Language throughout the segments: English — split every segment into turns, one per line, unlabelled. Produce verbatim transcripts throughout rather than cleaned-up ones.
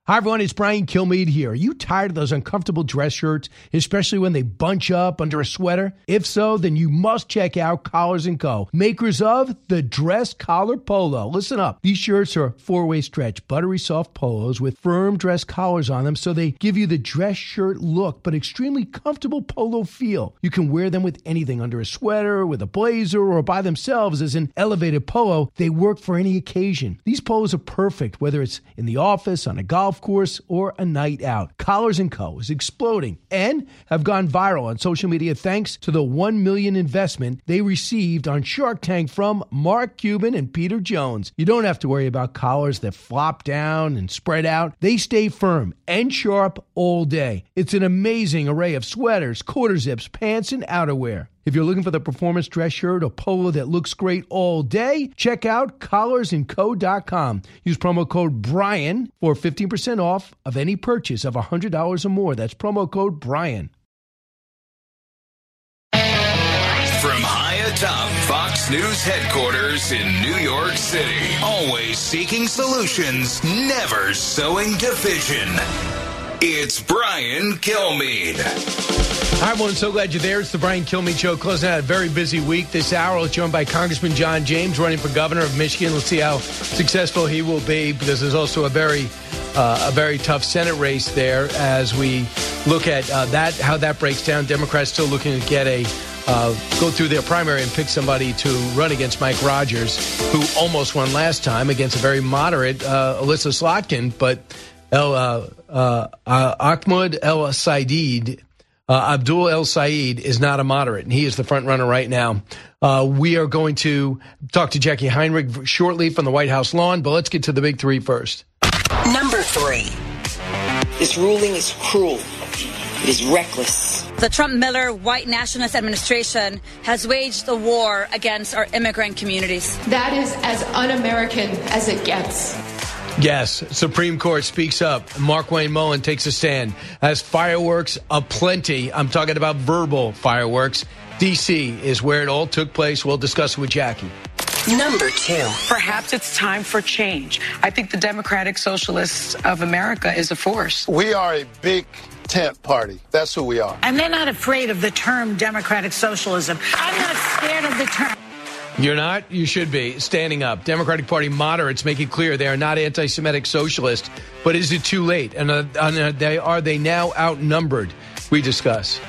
Hi, everyone. It's Brian Kilmeade here. Are you tired of those uncomfortable dress shirts, especially when they bunch up under a sweater? If so, then you must check out Collars and Co., makers of the Dress Collar Polo. Listen up. These shirts are four-way stretch, buttery soft polos with firm dress collars on them, so they give you the dress shirt look, but extremely comfortable polo feel. You can wear them with anything, under a sweater, with a blazer, or by themselves as an elevated polo. They work for any occasion. These polos are perfect, whether it's in the office, on a golf course, or a night out. Collars and Co. is exploding and have gone viral on social media thanks to the one million dollars investment they received on Shark Tank from Mark Cuban and Peter Jones. You don't have to worry about collars that flop down and spread out. They stay firm and sharp all day. It's an amazing array of sweaters, quarter zips, pants, and outerwear. If you're looking for the performance dress shirt or polo that looks great all day, check out collars and co dot com. Use promo code Brian for fifteen percent off of any purchase of one hundred dollars or more. That's promo code Brian.
From high atop Fox News headquarters in New York City, always seeking solutions, never sowing division. It's Brian Kilmeade.
Hi, everyone. So glad you're there. It's the Brian Kilmeade Show. Closing out a very busy week this hour. We're joined by Congressman John James, running for governor of Michigan. Let's see how successful he will be, because there's also a very uh, a very tough Senate race there as we look at uh, that, how that breaks down. Democrats still looking to get a uh, go through their primary and pick somebody to run against Mike Rogers, who almost won last time against a very moderate uh, Alyssa Slotkin, but El uh, uh, uh, Ahmed El Said, uh, Abdul El Said is not a moderate, and he is the front runner right now. Uh, we are going to talk to Jackie Heinrich shortly from the White House lawn, but let's get to the big three first.
Number three. This ruling is cruel. It is reckless.
The Trump-Miller white nationalist administration has waged a war against our immigrant communities.
That is as un-American as it gets.
Yes, Supreme Court speaks up. Mark Wayne Mullen takes a stand. As fireworks aplenty, I'm talking about verbal fireworks. D C is where it all took place. We'll discuss it with Jackie.
Number two.
Perhaps it's time for change. I think the Democratic Socialists of America is a force.
We are a big tent party. That's who we are.
And they're not afraid of the term democratic socialism. I'm not scared of the term.
You're not? You should be. Standing up. Democratic Party moderates make it clear they are not anti-Semitic socialists. But is it too late? And uh, uh, they, are they now outnumbered? We discuss.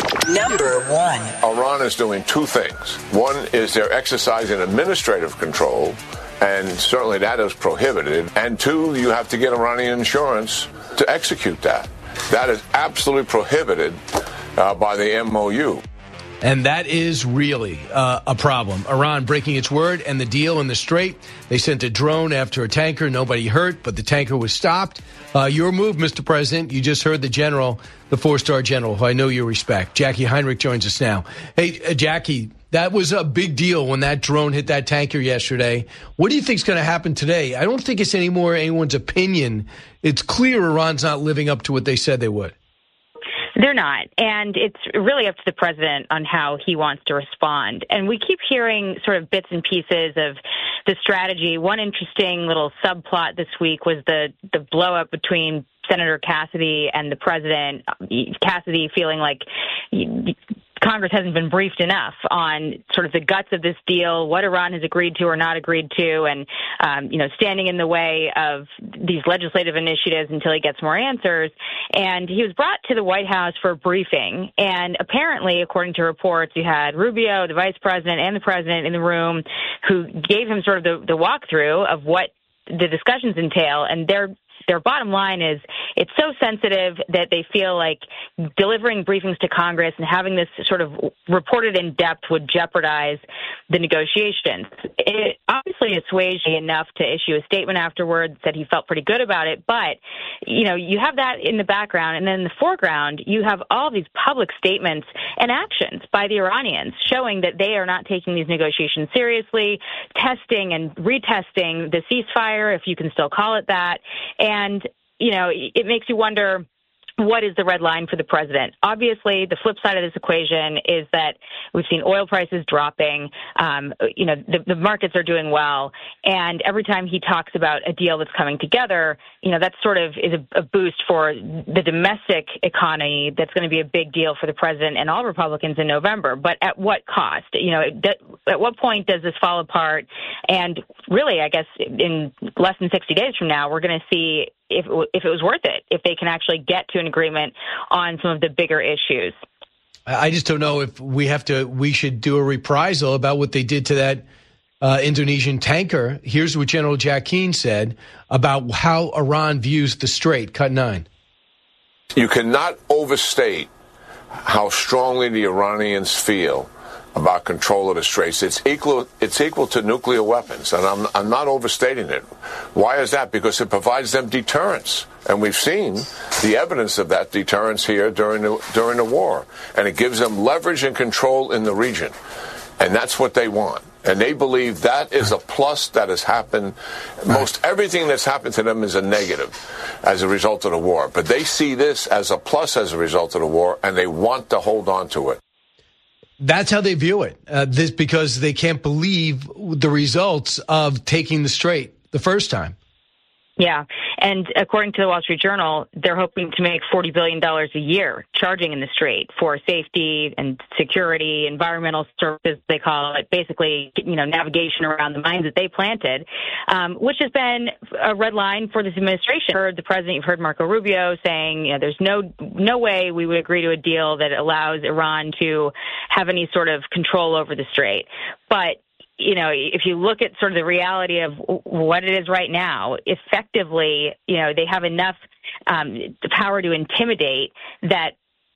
Number one.
Iran is doing two things. One is they're exercising administrative control, and certainly that is prohibited. And two, you have to get Iranian insurance to execute that. That is absolutely prohibited uh, by the M O U.
And that is really uh, a problem. Iran breaking its word and the deal in the Strait. They sent a drone after a tanker. Nobody hurt, but the tanker was stopped. Uh, your move, Mister President. You just heard the general, the four-star general, who I know you respect. Jackie Heinrich joins us now. Hey, uh, Jackie, that was a big deal when that drone hit that tanker yesterday. What do you think is going to happen today? I don't think it's any more anyone's opinion. It's clear Iran's not living up to what they said they would.
They're not. And it's really up to the president on how he wants to respond. And we keep hearing sort of bits and pieces of the strategy. One interesting little subplot this week was the, the blow up between Senator Cassidy and the president. Cassidy feeling like Congress hasn't been briefed enough on sort of the guts of this deal, what Iran has agreed to or not agreed to, and, um, you know, standing in the way of these legislative initiatives until he gets more answers. And he was brought to the White House for a briefing. And apparently, according to reports, you had Rubio, the vice president, and the president in the room who gave him sort of the, the walkthrough of what the discussions entail. And they're Their bottom line is it's so sensitive that they feel like delivering briefings to Congress and having this sort of reported in depth would jeopardize the negotiations. It obviously assuaged enough to issue a statement afterwards, said he felt pretty good about it. But, you know, you have that in the background. And then in the foreground, you have all these public statements and actions by the Iranians showing that they are not taking these negotiations seriously, testing and retesting the ceasefire, if you can still call it that. And And, you know, it makes you wonder what is the red line for the president? Obviously, the flip side of this equation is that we've seen oil prices dropping. Um, you know, the, the markets are doing well. And every time he talks about a deal that's coming together, you know, that sort of is a, a boost for the domestic economy. That's going to be a big deal for the president and all Republicans in November. But at what cost? You know, at what point does this fall apart? And really, I guess in less than sixty days from now, we're going to see if if it was worth it, if they can actually get to an agreement on some of the bigger issues.
I just don't know if we have to, we should do a reprisal about what they did to that uh, Indonesian tanker. Here's what General Jack Keane said about how Iran views the Strait. Cut nine.
You cannot overstate how strongly the Iranians feel about control of the Straits. It's equal, it's equal to nuclear weapons, and I'm, I'm not overstating it. Why is that? Because it provides them deterrence. And we've seen the evidence of that deterrence here during the, during the war. And it gives them leverage and control in the region. And that's what they want. And they believe that is a plus that has happened. Most everything that's happened to them is a negative as a result of the war. But they see this as a plus as a result of the war, and they want to hold on to it.
That's how they view it, uh, this because they can't believe the results of taking the Strait the first time.
Yeah. And according to the Wall Street Journal, they're hoping to make forty billion dollars a year charging in the Strait for safety and security, environmental services, they call it, basically, you know, navigation around the mines that they planted, um, which has been a red line for this administration. You've heard the president, you've heard Marco Rubio saying, you know, there's no, no way we would agree to a deal that allows Iran to have any sort of control over the Strait. But you know, if you look at sort of the reality of what it is right now, effectively, you know, they have enough um, power to intimidate that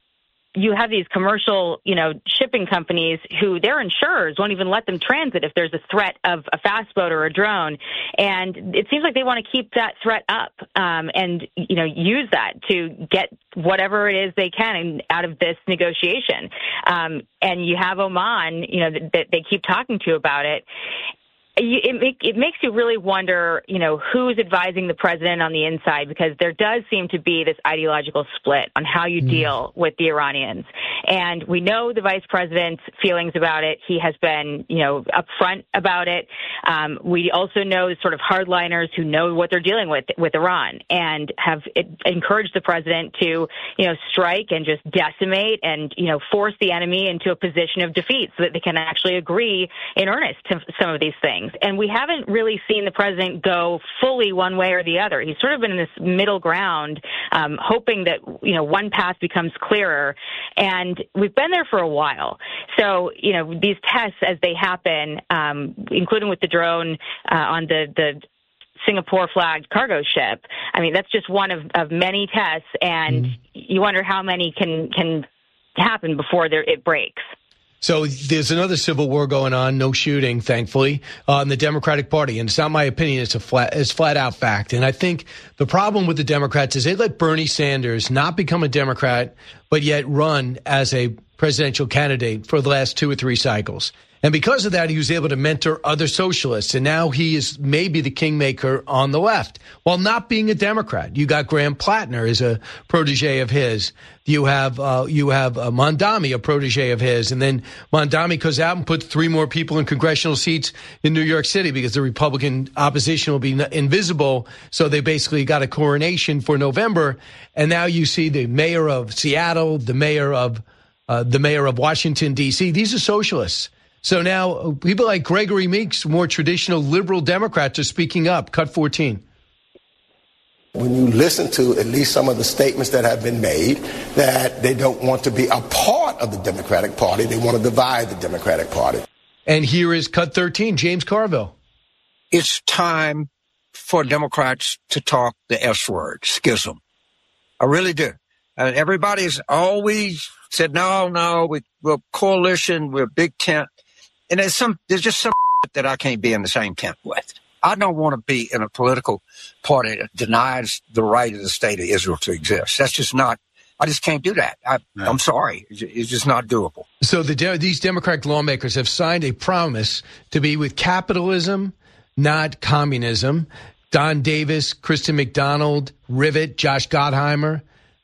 you have these commercial, you know, shipping companies who their insurers won't even let them transit if there's a threat of a fast boat or a drone. And it seems like they want to keep that threat up um, and, you know, use that to get whatever it is they can out of this negotiation. Um, and you have Oman, you know, that, that they keep talking to about it. It, make, it makes you really wonder, you know, who's advising the president on the inside, because there does seem to be this ideological split on how you mm. deal with the Iranians. And we know the vice president's feelings about it. He has been, you know, upfront about it. Um, we also know the sort of hardliners who know what they're dealing with with Iran and have it, encouraged the president to, you know, strike and just decimate and, you know, force the enemy into a position of defeat so that they can actually agree in earnest to some of these things. And we haven't really seen the president go fully one way or the other. He's sort of been in this middle ground, um, hoping that, you know, one path becomes clearer. And we've been there for a while. So, you know, these tests as they happen, um, including with the drone uh, on the, the Singapore flagged cargo ship, I mean, that's just one of, of many tests. And mm. you wonder how many can, can happen before there, it breaks.
So there's another civil war going on, no shooting, thankfully, uh, in the Democratic Party. And it's not my opinion, it's a flat, it's flat out fact. And I think the problem with the Democrats is they let Bernie Sanders not become a Democrat, but yet run as a presidential candidate for the last two or three cycles. And because of that, he was able to mentor other socialists. And now he is maybe the kingmaker on the left while not being a Democrat. You got Graham Plattner is a protege of his. You have uh, you have uh, Mondami, a protege of his. And then Mondami goes out and puts three more people in congressional seats in New York City because the Republican opposition will be invisible. So they basically got a coronation for November. And now you see the mayor of Seattle, the mayor of uh, the mayor of Washington, D C. These are socialists. So now people like Gregory Meeks, more traditional liberal Democrats, are speaking up. Cut fourteen.
When you listen to at least some of the statements that have been made, that they don't want to be a part of the Democratic Party, they want to divide the Democratic Party.
And here is cut thirteen, James Carville.
It's time for Democrats to talk the S word, schism. I really do. Uh, everybody's always said, no, no, we, we're a coalition, we're a big tent. And there's some, there's just some that I can't be in the same tent with. I don't want to be in a political party that denies the right of the state of Israel to exist. That's just not, I just can't do that. I, right. I'm sorry. It's just not doable.
So the these Democratic lawmakers have signed a promise to be with capitalism, not communism. Don Davis, Kristen McDonald, Rivet, Josh Gottheimer,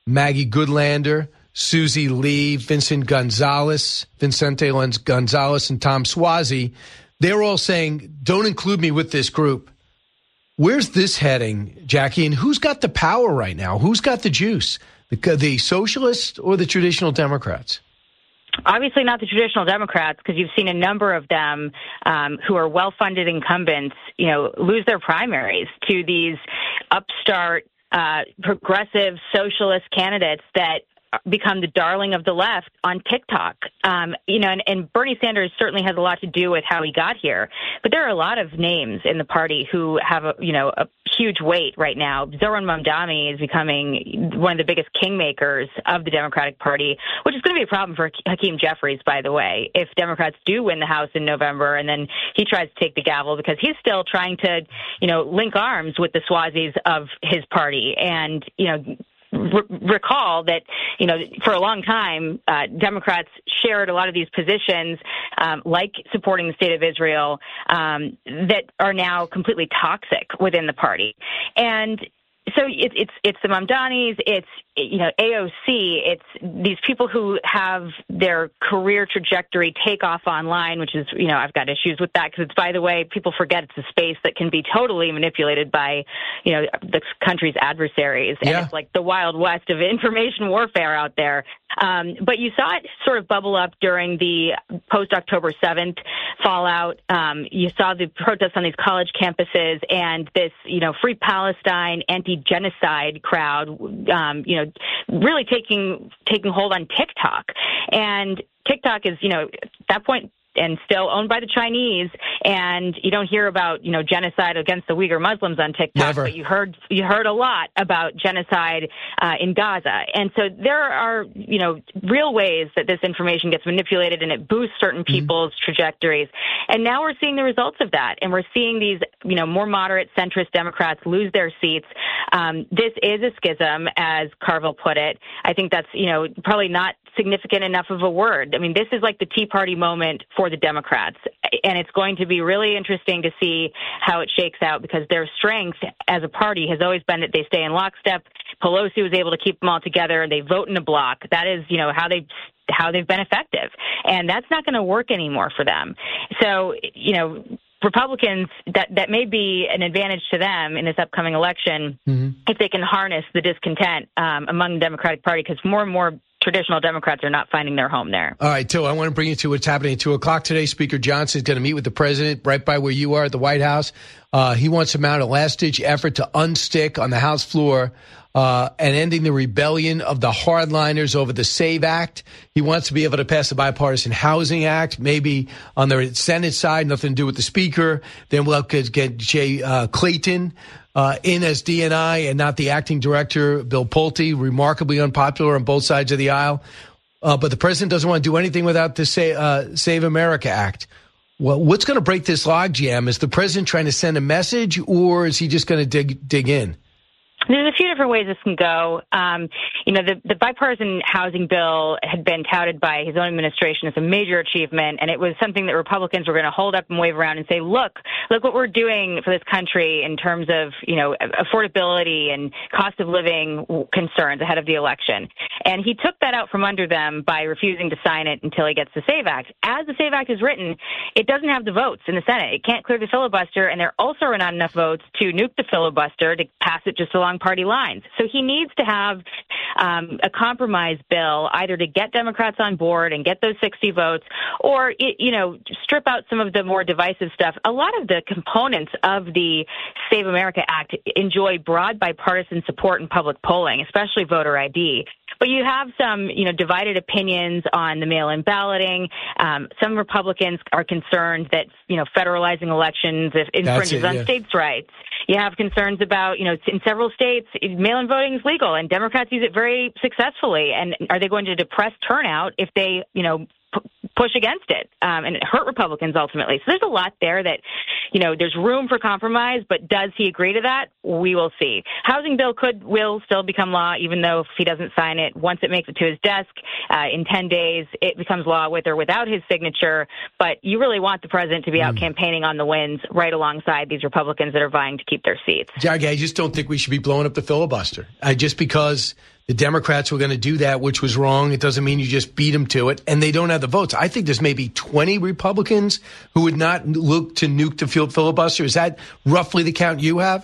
Maggie Goodlander, Susie Lee, Vincent Gonzalez, Vincente Gonzalez, and Tom Suozzi, they're all saying, don't include me with this group. Where's this heading, Jackie? And who's got the power right now? Who's got the juice? The, the socialists or the traditional Democrats?
Obviously not the traditional Democrats, because you've seen a number of them um, who are well-funded incumbents, you know, lose their primaries to these upstart, uh, progressive socialist candidates that become the darling of the left on TikTok. Um, you know, and, and Bernie Sanders certainly has a lot to do with how he got here. But there are a lot of names in the party who have, a, you know, a huge weight right now. Zohran Mamdani is becoming one of the biggest kingmakers of the Democratic Party, which is going to be a problem for Hakeem Jeffries, by the way, if Democrats do win the House in November and then he tries to take the gavel, because he's still trying to, you know, link arms with the Suozzis of his party. And, you know, Re- recall that, you know, for a long time, uh, Democrats shared a lot of these positions, um, like supporting the state of Israel, um, that are now completely toxic within the party. And so it, it's it's the Mamdanis, it's, you know, A O C, it's these people who have their career trajectory take off online, which is, you know, I've got issues with that because it's, by the way, people forget it's a space that can be totally manipulated by, you know, the country's adversaries. And
yeah.
It's like the Wild West of information warfare out there. Um, but you saw it sort of bubble up during the post-October seventh fallout. Um, you saw the protests on these college campuses and this, you know, Free Palestine, anti-genocide crowd, um, you know, really taking taking hold on TikTok. And TikTok is, you know, at that point, and still owned by the Chinese, and you don't hear about, you know, genocide against the Uyghur Muslims on TikTok,
Never.
but you heard you heard a lot about genocide uh, in Gaza. And so there are, you know, real ways that this information gets manipulated and it boosts certain people's mm-hmm. trajectories. And now we're seeing the results of that, and we're seeing these, you know, more moderate centrist Democrats lose their seats. Um, this is a schism, as Carville put it. I think that's, you know, probably not significant enough of a word. I mean, this is like the Tea Party moment for the Democrats, and it's going to be really interesting to see how it shakes out, because their strength as a party has always been that they stay in lockstep. Pelosi was able to keep them all together, and they vote in a block. That is, you know, how they how they've been effective, and that's not going to work anymore for them. So, you know, Republicans, that, that may be an advantage to them in this upcoming election mm-hmm. if they can harness the discontent um, among the Democratic Party, because more and more traditional Democrats are not finding their home there.
All right, Till, I want to bring you to what's happening at two o'clock today. Speaker Johnson is going to meet with the president right by where you are at the White House. Uh, he wants to mount a last-ditch effort to unstick on the House floor uh, and ending the rebellion of the hardliners over the SAVE Act. He wants to be able to pass the Bipartisan Housing Act, maybe on the Senate side, nothing to do with the Speaker. Then we'll get Jay uh, Clayton Uh, in as D N I and not the acting director, Bill Pulte, remarkably unpopular on both sides of the aisle. Uh, but the president doesn't want to do anything without the Save, uh, Save America Act. Well, what's going to break this logjam? Is the president trying to send a message, or is he just going to dig dig in?
There's a few different ways this can go. Um, you know, the, the bipartisan housing bill had been touted by his own administration as a major achievement, and it was something that Republicans were going to hold up and wave around and say, look, look what we're doing for this country in terms of, you know, affordability and cost of living concerns ahead of the election. And he took that out from under them by refusing to sign it until he gets the SAVE Act. As the SAVE Act is written, it doesn't have the votes in the Senate. It can't clear the filibuster, and there also are not enough votes to nuke the filibuster to pass it just along party lines. So he needs to have um, a compromise bill, either to get Democrats on board and get those sixty votes, or, you know, strip out some of the more divisive stuff. A lot of the components of the Save America Act enjoy broad bipartisan support in public polling, especially voter I D. But you have some, you know, divided opinions on the mail-in balloting. Um, some Republicans are concerned that, you know, federalizing elections infringes it, yeah. on states' rights. You have concerns about, you know, in several states, mail-in voting is legal, and Democrats use it very successfully. And are they going to depress turnout if they, you know, p- push against it um, and hurt Republicans ultimately? So there's a lot there that, you know, there's room for compromise, but does he agree to that? We will see. Housing bill could, will still become law, even though if he doesn't sign it, once it makes it to his desk uh, in ten days, it becomes law with or without his signature. But you really want the president to be out mm. campaigning on the wins right alongside these Republicans that are vying to keep their seats.
Jackie, I just don't think we should be blowing up the filibuster. I just because The Democrats were going to do that, which was wrong. It doesn't mean you just beat them to it, and they don't have the votes. I think there's maybe twenty Republicans who would not look to nuke the field filibuster. Is that roughly the count you have?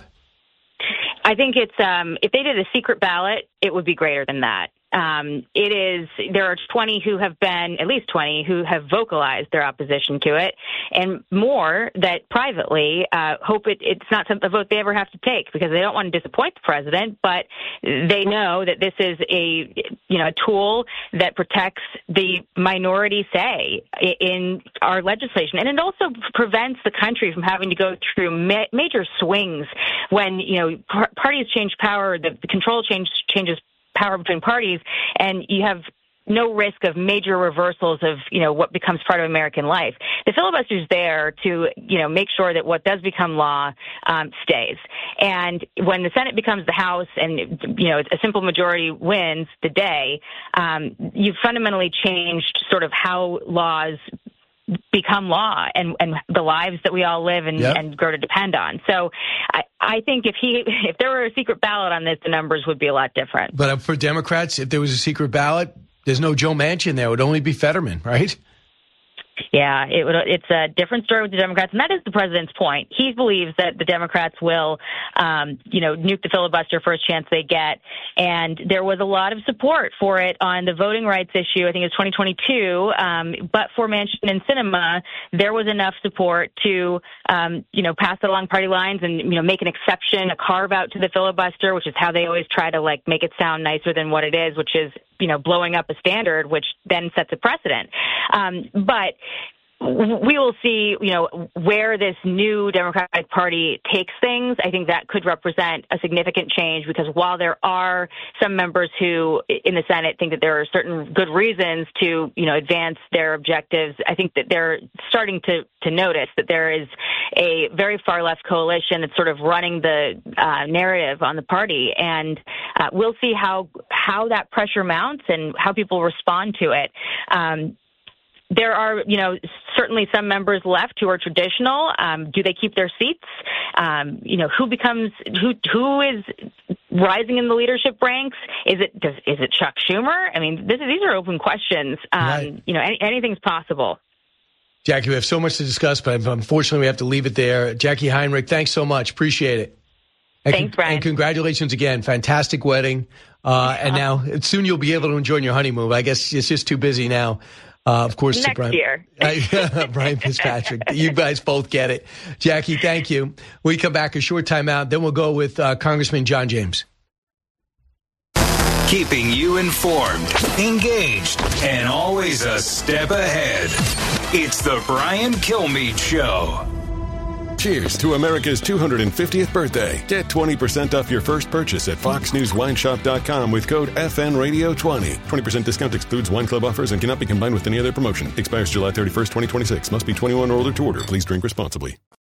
I think it's um, if they did a secret ballot, it would be greater than that. Um, it is, there are twenty who have been, at least twenty, who have vocalized their opposition to it, and more that privately uh, hope it, it's not a vote they ever have to take because they don't want to disappoint the president, but they know that this is a, you know, a tool that protects the minority say in our legislation. And it also prevents the country from having to go through ma- major swings when, you know, par- parties change power, the, the control change changes power between parties, and you have no risk of major reversals of, you know, what becomes part of American life. The filibuster is there to, you know, make sure that what does become law um, stays. And when the Senate becomes the House and, you know, a simple majority wins the day, um, you've fundamentally changed sort of how laws become law and, and the lives that we all live and, yep. and grow to depend on. So I, I think if he if there were a secret ballot on this, the numbers would be a lot different.
But for Democrats, if there was a secret ballot, there's no Joe Manchin there. It would only be Fetterman, right?
Yeah, it would, it's a different story with the Democrats, and that is the president's point. He believes that the Democrats will, um, you know, nuke the filibuster first chance they get, and there was a lot of support for it on the voting rights issue. I think it was twenty twenty-two, um, but for Manchin and Sinema, there was enough support to, um, you know, pass it along party lines and, you know, make an exception, a carve out to the filibuster, which is how they always try to, like, make it sound nicer than what it is, which is, you know, blowing up a standard, which then sets a precedent. Um, but we will see, you know, where this new Democratic Party takes things. I think that could represent a significant change because while there are some members who in the Senate think that there are certain good reasons to, you know, advance their objectives, I think that they're starting to, to notice that there is a very far left coalition that's sort of running the uh, narrative on the party. And uh, we'll see how, how that pressure mounts and how people respond to it. Um, There are, you know, certainly some members left who are traditional. Um, do they keep their seats? Um, you know, who becomes who? Who is rising in the leadership ranks? Is it does, is it Chuck Schumer? I mean, this, these are open questions. Um, right. You know, any, anything's possible.
Jackie, we have so much to discuss, but unfortunately, we have to leave it there. Jackie Heinrich, thanks so much. Appreciate it. And
Thanks, Brian.
And congratulations again. Fantastic wedding. Uh, and now soon you'll be able to enjoy your honeymoon. I guess it's just too busy now. Uh, of course,
next
Brian,
year.
uh, Brian Fitzpatrick. You guys both get it. Jackie, thank you. We come back a short time out. Then we'll go with uh, Congressman John James.
Keeping you informed, engaged, and always a step ahead. It's the Brian Kilmeade Show.
Cheers to America's two hundred fiftieth birthday. Get twenty percent off your first purchase at fox news wine shop dot com with code F N radio twenty. twenty percent discount excludes wine club offers and cannot be combined with any other promotion. Expires July thirty-first, twenty twenty-six. Must be twenty-one or older to order. Please drink responsibly.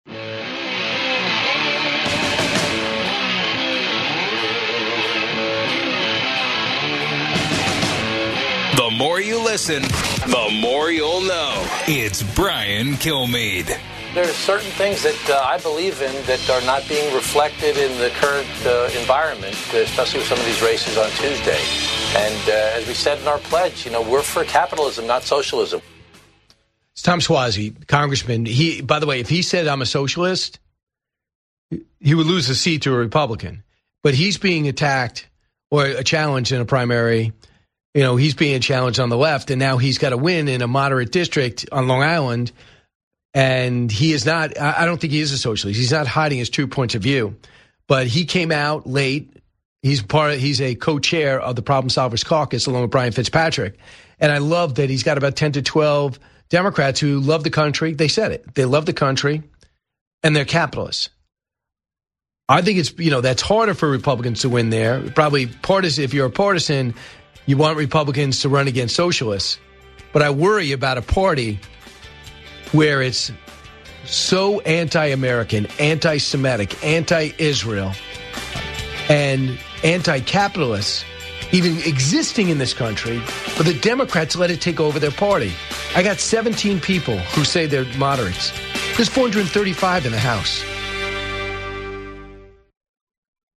The more you listen, the more you'll know. It's Brian Kilmeade.
There are certain things that uh, I believe in that are not being reflected in the current uh, environment, especially with some of these races on Tuesday. And uh, as we said in our pledge, you know, we're for capitalism, not socialism.
It's Tom Suozzi, congressman. He, by the way, if he said I'm a socialist, he would lose the seat to a Republican. But he's being attacked or a challenge in a primary. You know, he's being challenged on the left, and now he's got to win in a moderate district on Long Island. And he is not, I don't think he is a socialist. He's not hiding his true points of view. But he came out late. He's part of, he's a co-chair of the Problem Solvers Caucus along with Brian Fitzpatrick. And I love that he's got about ten to twelve Democrats who love the country. They said it. They love the country and they're capitalists. I think it's, you know, that's harder for Republicans to win there. Probably partisan, if you're a partisan, you want Republicans to run against socialists. But I worry about a party where it's so anti-American, anti-Semitic, anti-Israel, and anti-capitalist, even existing in this country, but the Democrats let it take over their party. I got seventeen people who say they're moderates. There's four hundred thirty-five in the House.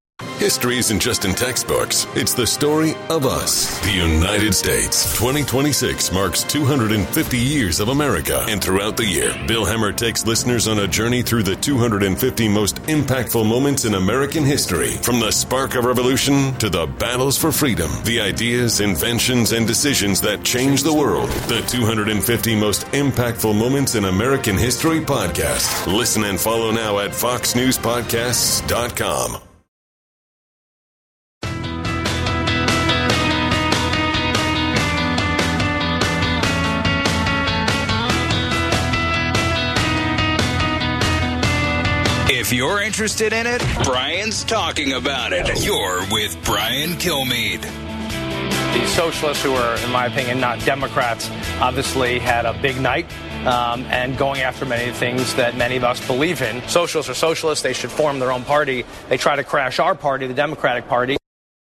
History isn't just in textbooks. It's the story of us, the United States. twenty twenty-six marks two hundred fifty years of America. And throughout the year, Bill Hemmer takes listeners on a journey through the two hundred fifty most impactful moments in American history. From the spark of revolution to the battles for freedom, the ideas, inventions, and decisions that changed the world. The two hundred fifty most impactful moments in American history podcast. Listen and follow now at fox news podcasts dot com.
If you're interested in it, Brian's talking about it. You're with Brian Kilmeade.
The socialists, who are, in my opinion, not Democrats, obviously had a big night um, and going after many things that many of us believe in. Socialists are socialists. They should form their own party. They try to crash our party, the Democratic Party.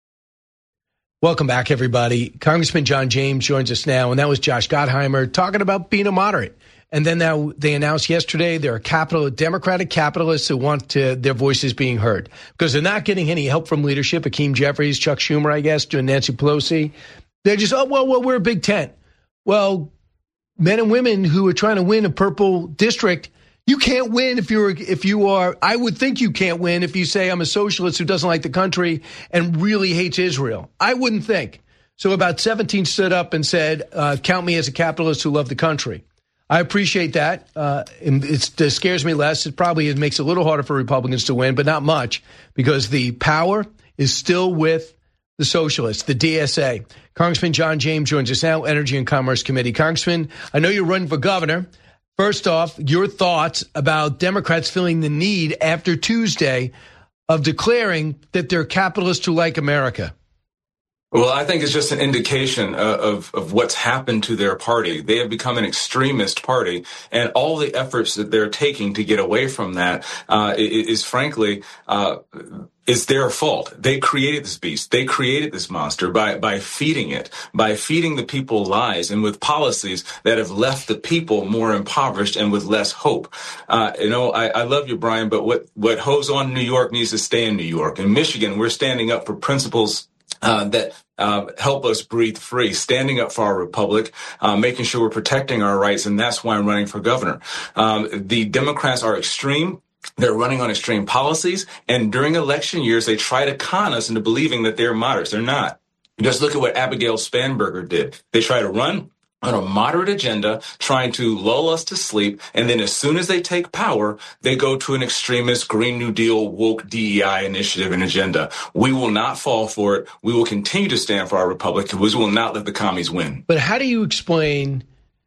Welcome back, everybody. Congressman John James joins us now, and that was Josh Gottheimer talking about being a moderate. And then now they announced yesterday there are capital Democratic capitalists who want to, their voices being heard because they're not getting any help from leadership. Hakeem Jeffries, Chuck Schumer, I guess, doing Nancy Pelosi. They're just, oh, well, well, we're a big tent. Well, men and women who are trying to win a purple district, you can't win if you're, if you are, I would think you can't win if you say I'm a socialist who doesn't like the country and really hates Israel. I wouldn't think. So about seventeen stood up and said, uh, count me as a capitalist who love the country. I appreciate that. Uh, it's, it scares me less. It probably it makes it a little harder for Republicans to win, but not much because the power is still with the socialists, the D S A. Congressman John James joins us now, Energy and Commerce Committee. Congressman, I know you're running for governor. First off, your thoughts about Democrats feeling the need after Tuesday of declaring that they're capitalists who like America.
Well, I think it's just an indication of, of, of what's happened to their party. They have become an extremist party, and all the efforts that they're taking to get away from that uh, is, is frankly, uh, is their fault. They created this beast. They created this monster by, by feeding it, by feeding the people lies and with policies that have left the people more impoverished and with less hope. Uh, you know, I, I love you, Brian, but what, what hoes on New York needs to stay in New York. In Michigan, we're standing up for principles Uh, that uh, help us breathe free, standing up for our republic, uh, making sure we're protecting our rights, and that's why I'm running for governor. Um, the Democrats are extreme. They're running on extreme policies, and during election years, they try to con us into believing that they're moderates. They're not. Just look at what Abigail Spanberger did. They try to run on a moderate agenda, trying to lull us to sleep, and then as soon as they take power, they go to an extremist Green New Deal, woke D E I initiative and agenda. We will not fall for it. We will continue to stand for our republic. We will not let the commies win.
But how do you explain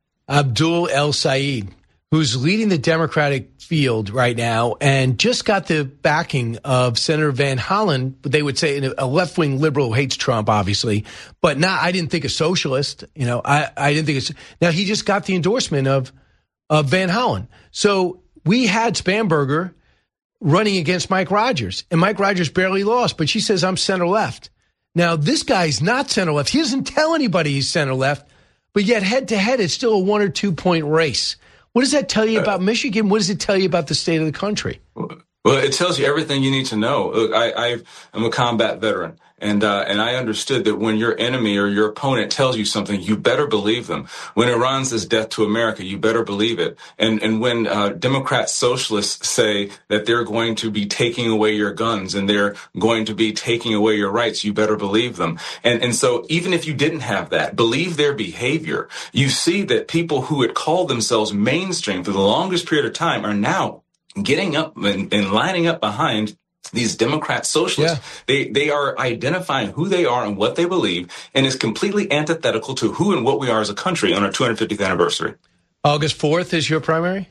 Abdul El Sayed, who's leading the Democratic field right now and just got the backing of Senator Van Hollen, they would say a left-wing liberal who hates Trump, obviously, but not, I didn't think a socialist, you know, I, I didn't think it's, now he just got the endorsement of, of Van Hollen. So we had Spanberger running against Mike Rogers, and Mike Rogers barely lost, but she says, I'm center-left. Now, this guy's not center-left. He doesn't tell anybody he's center-left, but yet head-to-head, it's still a one- or two-point race. What does that tell you about Michigan? What does it tell you about the state of the country?
Well, it tells you everything you need to know. Look, I, I am a combat veteran, and uh, and I understood that when your enemy or your opponent tells you something, you better believe them. When Iran says death to America, you better believe it. And and when uh, Democrat socialists say that they're going to be taking away your guns and they're going to be taking away your rights, you better believe them. And and so even if you didn't have that, believe their behavior. You see that people who had called themselves mainstream for the longest period of time are now getting up and, and lining up behind these Democrat socialists. Yeah. They they are identifying who they are and what they believe, and is completely antithetical to who and what we are as a country on our two hundred fiftieth anniversary.
August fourth is your primary?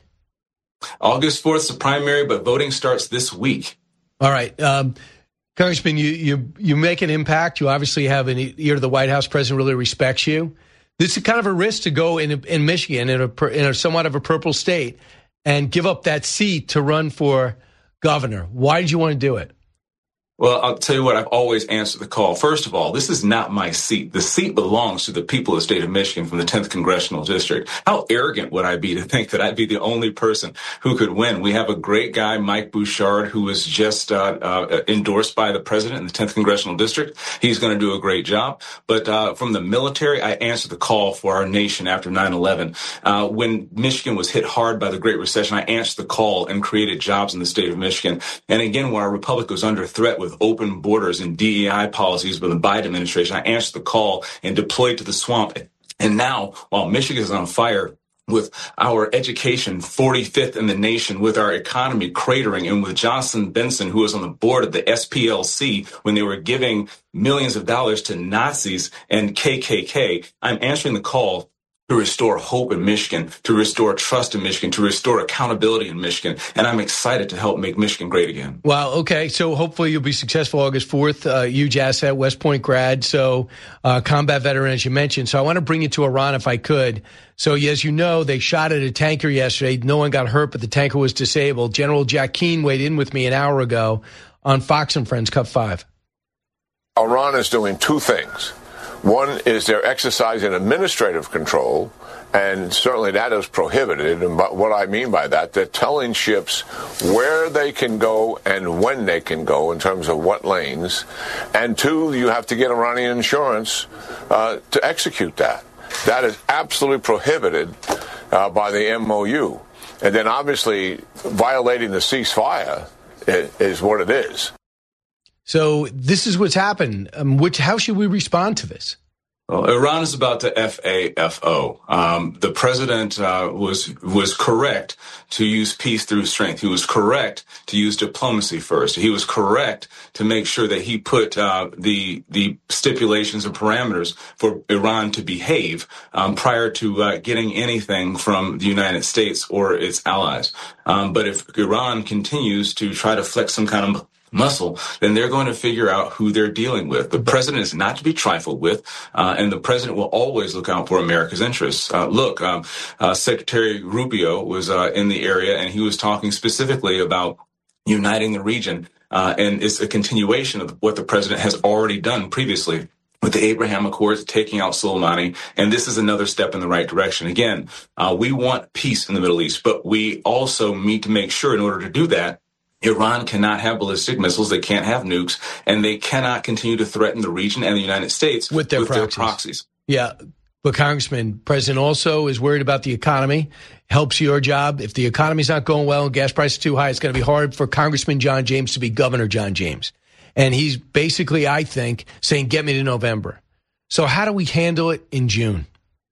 August fourth is the primary, but voting starts this week.
All right. Um, Congressman, you, you, you make an impact. You obviously have an ear to the White House. President really respects you. This is kind of a risk to go in, in Michigan, in a, in a somewhat of a purple state, and give up that seat to run for governor. Why did you want to do it?
Well, I'll tell you what, I've always answered the call. First of all, this is not my seat. The seat belongs to the people of the state of Michigan from the tenth Congressional District. How arrogant would I be to think that I'd be the only person who could win? We have a great guy, Mike Bouchard, who was just uh, uh, endorsed by the president in the tenth Congressional District. He's going to do a great job. But uh, from the military, I answered the call for our nation after nine eleven. Uh, when Michigan was hit hard by the Great Recession, I answered the call and created jobs in the state of Michigan. And again, when our republic was under threat with open borders and D E I policies by the Biden administration, I answered the call and deployed to the swamp. And now, while Michigan is on fire, with our education forty-fifth in the nation, with our economy cratering, and with Jocelyn Benson, who was on the board of the S P L C when they were giving millions of dollars to Nazis and K K K, I'm answering the call to restore hope in Michigan, to restore trust in Michigan, to restore accountability in Michigan. And I'm excited to help make Michigan great again.
Wow. Okay. So hopefully you'll be successful August fourth. Uh, U J A S at West Point grad. So uh, combat veteran, as you mentioned. So I want to bring you to Iran if I could. So as you know, they shot at a tanker yesterday. No one got hurt, but the tanker was disabled. General Jack Keane weighed in with me an hour ago on Fox and Friends Cup five.
Iran is doing two things. One is they're exercising administrative control, and certainly that is prohibited. And what I mean by that, they're telling ships where they can go and when they can go in terms of what lanes. And two, you have to get Iranian insurance uh, to execute that. That is absolutely prohibited uh, by the M O U. And then obviously violating the ceasefire is, is what it is.
So this is what's happened. Um, which, how should we respond to this?
Well, Iran is about to F A F O. Um, the president uh, was was correct to use peace through strength. He was correct to use diplomacy first. He was correct to make sure that he put uh, the the stipulations and parameters for Iran to behave um, prior to uh, getting anything from the United States or its allies. Um, but if Iran continues to try to flex some kind of muscle, then they're going to figure out who they're dealing with. The president is not to be trifled with, uh, and the president will always look out for America's interests. Uh, look, um, uh, Secretary Rubio was uh, in the area, and he was talking specifically about uniting the region, uh, and it's a continuation of what the president has already done previously with the Abraham Accords, taking out Soleimani, and this is another step in the right direction. Again, uh, we want peace in the Middle East, but we also need to make sure in order to do that, Iran cannot have ballistic missiles, they can't have nukes, and they cannot continue to threaten the region and the United States
with their,
with
proxies.
their proxies.
Yeah, but Congressman, President also is worried about the economy, helps your job. If the economy's not going well and gas prices are too high, it's going to be hard for Congressman John James to be Governor John James. And he's basically, I think, saying, get me to November. So how do we handle it in June?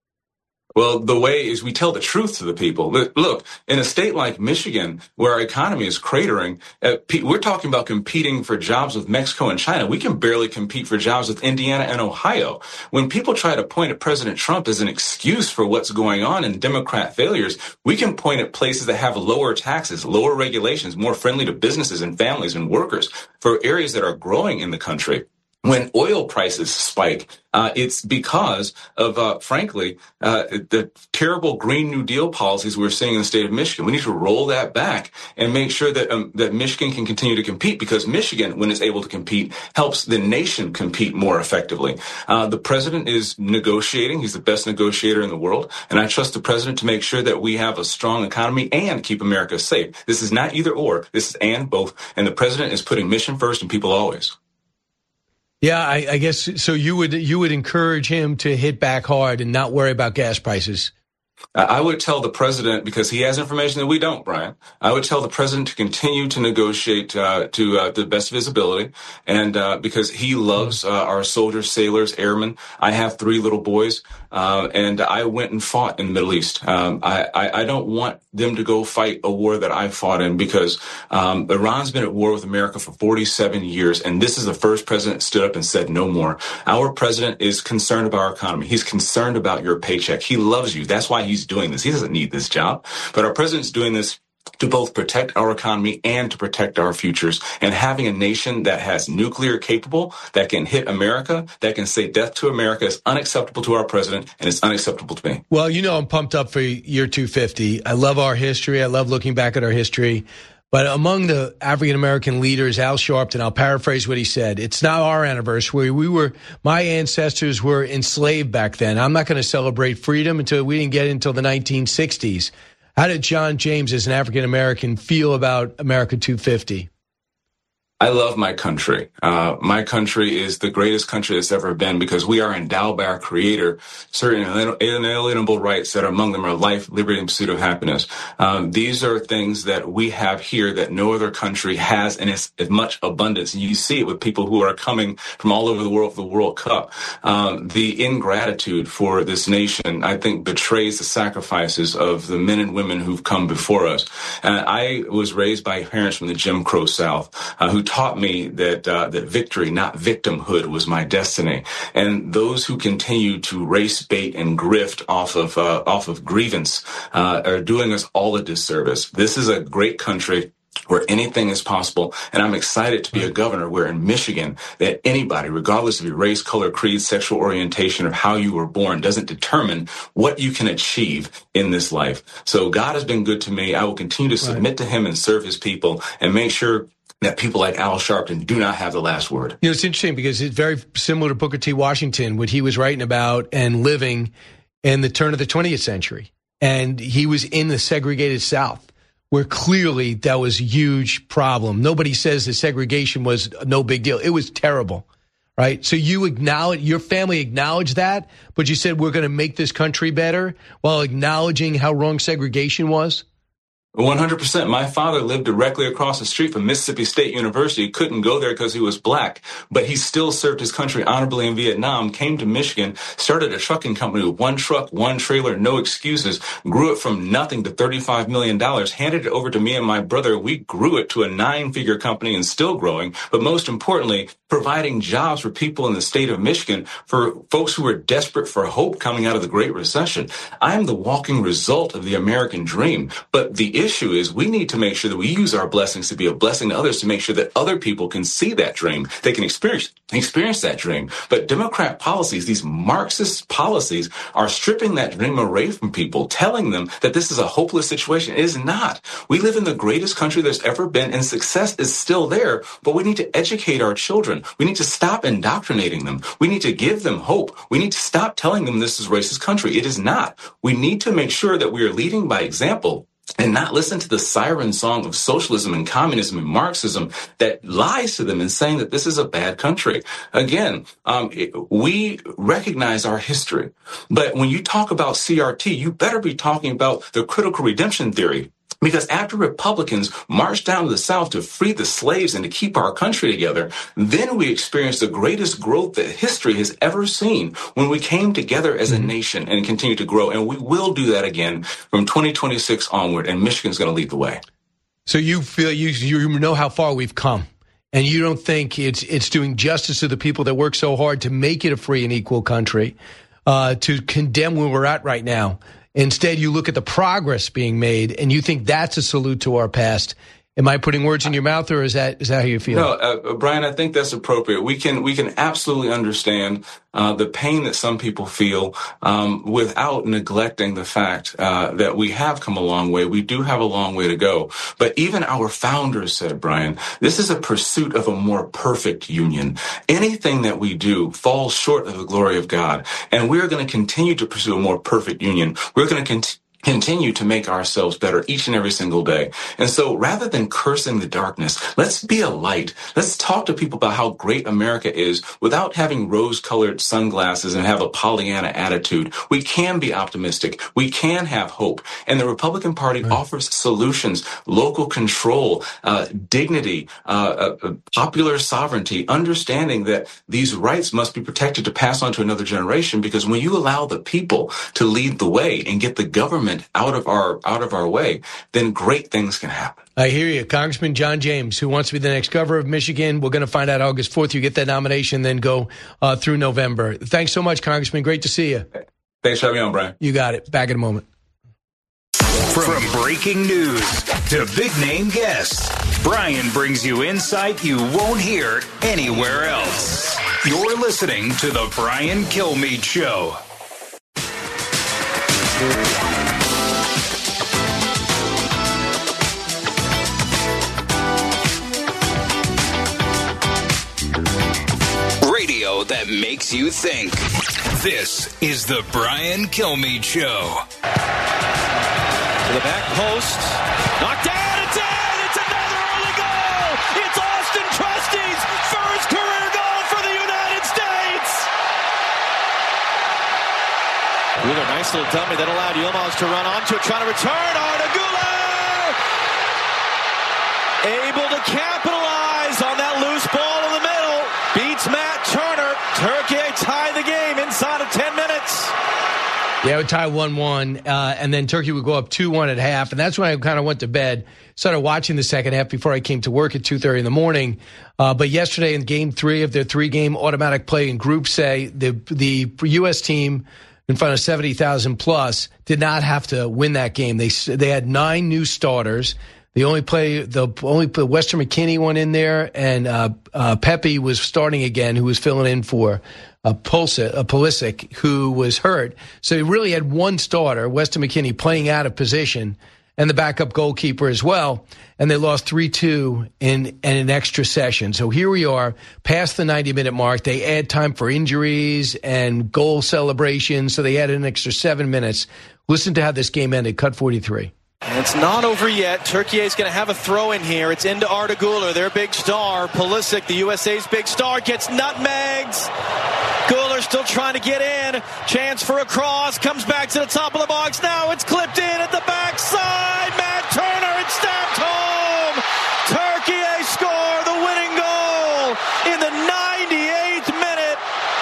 Well, the way is we tell the truth to the people. Look, in a state like Michigan, where our economy is cratering, uh, we're talking about competing for jobs with Mexico and China. We can barely compete for jobs with Indiana and Ohio. When people try to point at President Trump as an excuse for what's going on in Democrat failures, we can point at places that have lower taxes, lower regulations, more friendly to businesses and families and workers for areas that are growing in the country. When oil prices spike, uh, it's because of, uh, frankly, uh, the terrible Green New Deal policies we're seeing in the state of Michigan. We need to roll that back and make sure that um, that Michigan can continue to compete, because Michigan, when it's able to compete, helps the nation compete more effectively. Uh, the president is negotiating. He's the best negotiator in the world. And I trust the president to make sure that we have a strong economy and keep America safe. This is not either or. This is and both. And the president is putting mission first and people always.
Yeah, I, I guess so. You would you would encourage him to hit back hard and not worry about gas prices.
I would tell the president, because he has information that we don't, Brian, I would tell the president to continue to negotiate uh, to uh, the best of his ability. And uh, because he loves uh, our soldiers, sailors, airmen. I have three little boys, uh, and I went and fought in the Middle East. Um, I, I, I don't want them to go fight a war that I fought in, because um, Iran's been at war with America for forty-seven years. And this is the first president that stood up and said no more. Our president is concerned about our economy. He's concerned about your paycheck. He loves you. That's why he's doing this. He doesn't need this job. But our president's doing this to both protect our economy and to protect our futures. And having a nation that has nuclear capable, that can hit America, that can say death to America, is unacceptable to our president, and it's unacceptable to me.
Well, you know, I'm pumped up for year two fifty. I love our history. I love looking back at our history. But among the African-American leaders, Al Sharpton, I'll paraphrase what he said. It's not our anniversary. We were, my ancestors were enslaved back then. I'm not going to celebrate freedom until we didn't get it until the nineteen sixties. How did John James, as an African-American, feel about America two fifty?
I love my country. Uh, my country is the greatest country that's ever been because we are endowed by our Creator certain inalienable rights that among them are life, liberty, and pursuit of happiness. Um, these are things that we have here that no other country has in as, as much abundance. And you see it with people who are coming from all over the world for the World Cup. Um, the ingratitude for this nation, I think, betrays the sacrifices of the men and women who've come before us. Uh, I was raised by parents from the Jim Crow South uh, who taught me that uh, that victory, not victimhood, was my destiny. And those who continue to race bait and grift off of uh, off of grievance uh, are doing us all a disservice. This is a great country where anything is possible. And I'm excited to be a governor where in Michigan that anybody, regardless of your race, color, creed, sexual orientation, or how you were born, doesn't determine what you can achieve in this life. So God has been good to me. I will continue to submit to him and serve his people and make sure that people like Al Sharpton do not have the last word.
You know, it's interesting because it's very similar to Booker T. Washington, what he was writing about and living in the turn of the twentieth century. And he was in the segregated South, where clearly that was a huge problem. Nobody says that segregation was no big deal. It was terrible, right? So you acknowledge, your family acknowledged that, but you said we're going to make this country better while acknowledging how wrong segregation was?
one hundred percent. My father lived directly across the street from Mississippi State University. Couldn't go there because he was black, but he still served his country honorably in Vietnam, came to Michigan, started a trucking company with one truck, one trailer, no excuses, grew it from nothing to thirty-five million dollars, handed it over to me and my brother. We grew it to a nine-figure company and still growing, but most importantly, providing jobs for people in the state of Michigan, for folks who were desperate for hope coming out of the Great Recession. I'm the walking result of the American dream, but the issue is we need to make sure that we use our blessings to be a blessing to others, to make sure that other people can see that dream. They can experience experience that dream. But Democrat policies, these Marxist policies, are stripping that dream away from people, telling them that this is a hopeless situation. It is not. We live in the greatest country there's ever been, and success is still there, but we need to educate our children. We need to stop indoctrinating them. We need to give them hope. We need to stop telling them this is a racist country. It is not. We need to make sure that we are leading by example and not listen to the siren song of socialism and communism and Marxism that lies to them and saying that this is a bad country. Again, um, it, we recognize our history, but when you talk about C R T, you better be talking about the critical redemption theory. Because after Republicans marched down to the South to free the slaves and to keep our country together, then we experienced the greatest growth that history has ever seen when we came together as a nation and continue to grow. And we will do that again from twenty twenty-six onward, and Michigan's going to lead the way.
So you feel you you know how far we've come, and you don't think it's it's doing justice to the people that work so hard to make it a free and equal country, uh, to condemn where we're at right now. Instead, you look at the progress being made, and you think that's a salute to our past. Am I putting words in your mouth, or is that is that how you feel?
No, uh, Brian, I think that's appropriate. We can we can absolutely understand uh, the pain that some people feel um, without neglecting the fact uh, that we have come a long way. We do have a long way to go. But even our founders said, Brian, this is a pursuit of a more perfect union. Anything that we do falls short of the glory of God, and we're going to continue to pursue a more perfect union. We're going to continue. continue to make ourselves better each and every single day. And so rather than cursing the darkness, let's be a light. Let's talk to people about how great America is without having rose-colored sunglasses and have a Pollyanna attitude. We can be optimistic. We can have hope. And the Republican Party right. offers solutions, local control, uh, dignity, uh, uh, popular sovereignty, understanding that these rights must be protected to pass on to another generation, because when you allow the people to lead the way and get the government out of our out of our way, then great things can happen.
I hear you. Congressman John James, who wants to be the next governor of Michigan. We're going to find out August fourth. You get that nomination, then go uh, through November. Thanks so much, Congressman. Great to see you.
Thanks for having me on, Brian.
You got it. Back in a moment.
From breaking news to big name guests, Brian brings you insight you won't hear anywhere else. You're listening to The Brian Kilmeade Show. that makes you think. This is the Brian Kilmeade Show.
To the back post. Knocked down. It's in. It's another early goal. It's Austin Trusty's first career goal for the United States. Wheeler, nice little dummy that allowed Yilmaz to run onto it, trying to return. Arda Güler able to capitalize on that loose ball in the middle. Beats Matt Turner. Turkey tie the game inside of ten minutes.
Yeah, it would tie one one, uh, and then Turkey would go up two one at half, and that's when I kind of went to bed, started watching the second half before I came to work at two thirty in the morning. Uh, but yesterday in game three of their three-game automatic play in Group A, the, the U S team in front of seventy thousand plus did not have to win that game. They they had nine new starters. The only play, the only play, Weston McKennie went in there, and uh, uh, Pepe was starting again, who was filling in for uh, Pulisic, uh, Pulisic, who was hurt. So he really had one starter, Weston McKennie, playing out of position, and the backup goalkeeper as well. And they lost three two in, in an extra session. So here we are, past the ninety-minute mark. They add time for injuries and goal celebrations, so they added an extra seven minutes. Listen to how this game ended, cut forty-three.
And it's not over yet. Turkey is going to have a throw in here. It's into Arda Güler, their big star. Pulisic, the U S A's big star, gets nutmegs. Güler still trying to get in. Chance for a cross. Comes back to the top of the box. Now it's clipped in at the backside. Matt Turner, it's stabbed home. Turkey score the winning goal in the ninety-eighth minute.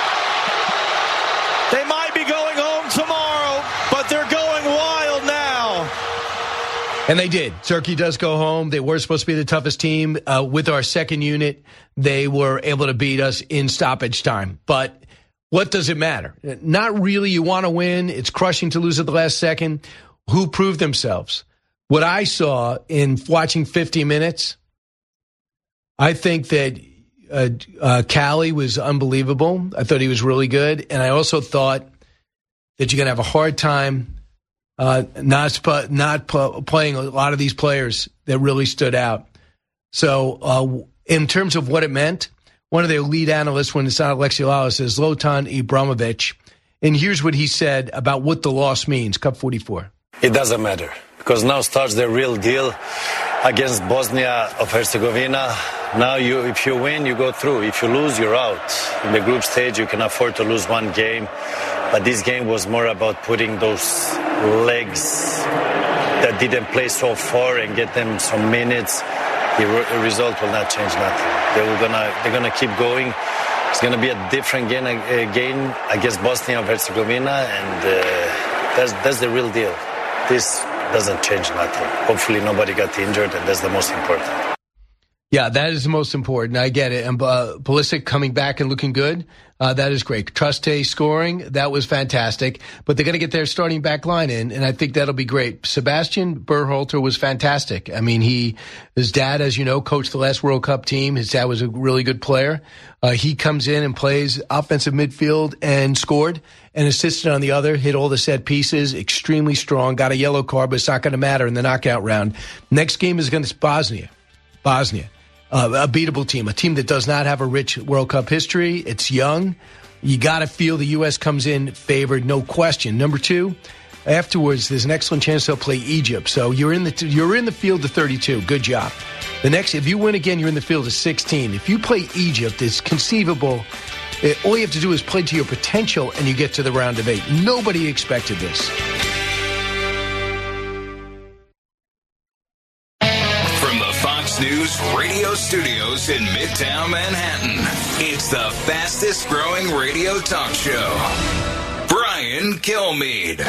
They might be going home tomorrow, but they're going wild now.
And they did. Turkey does go home. They were supposed to be the toughest team. Uh, with our second unit, they were able to beat us in stoppage time. But what does it matter? Not really. You want to win. It's crushing to lose at the last second. Who proved themselves? What I saw in watching fifty minutes, I think that uh, uh, Cali was unbelievable. I thought he was really good. And I also thought that you're going to have a hard time Uh, not not playing a lot of these players that really stood out. So uh, in terms of what it meant, one of their lead analysts, when it's not Alexi Lalas, says Zlatan Ibrahimovic. And here's what he said about what the loss means. Cup forty-four.
It doesn't matter, because now starts the real deal against Bosnia of Herzegovina. Now, you, if you win, you go through. If you lose, you're out. In the group stage, you can afford to lose one game. But this game was more about putting those legs that didn't play so far and get them some minutes. The re- result will not change nothing. They were gonna, they're gonna keep going. It's gonna be a different game, a game against Bosnia and Herzegovina, and uh, that's that's the real deal. This doesn't change nothing. Hopefully, nobody got injured, and that's the most important.
Yeah, that is the most important. I get it. And uh, Pulisic coming back and looking good. Uh, that is great. Truste scoring. That was fantastic. But they're going to get their starting back line in, and I think that'll be great. Sebastian Berhalter was fantastic. I mean, he, his dad, as you know, coached the last World Cup team. His dad was a really good player. Uh, he comes in and plays offensive midfield and scored, and assisted on the other, hit all the set pieces, extremely strong, got a yellow card, but it's not going to matter in the knockout round. Next game is against Bosnia. Bosnia. Uh, a beatable team, a team that does not have a rich World Cup history. It's young. You got to feel the U S comes in favored, no question. Number two, afterwards, there's an excellent chance they'll play Egypt. So you're in the you're in the field of thirty-two. Good job. The next, if you win again, you're in the field of sixteen. If you play Egypt, it's conceivable. It, all you have to do is play to your potential, and you get to the round of eight. Nobody expected this.
News radio studios in Midtown Manhattan. It's the fastest growing radio talk show. Brian Kilmeade.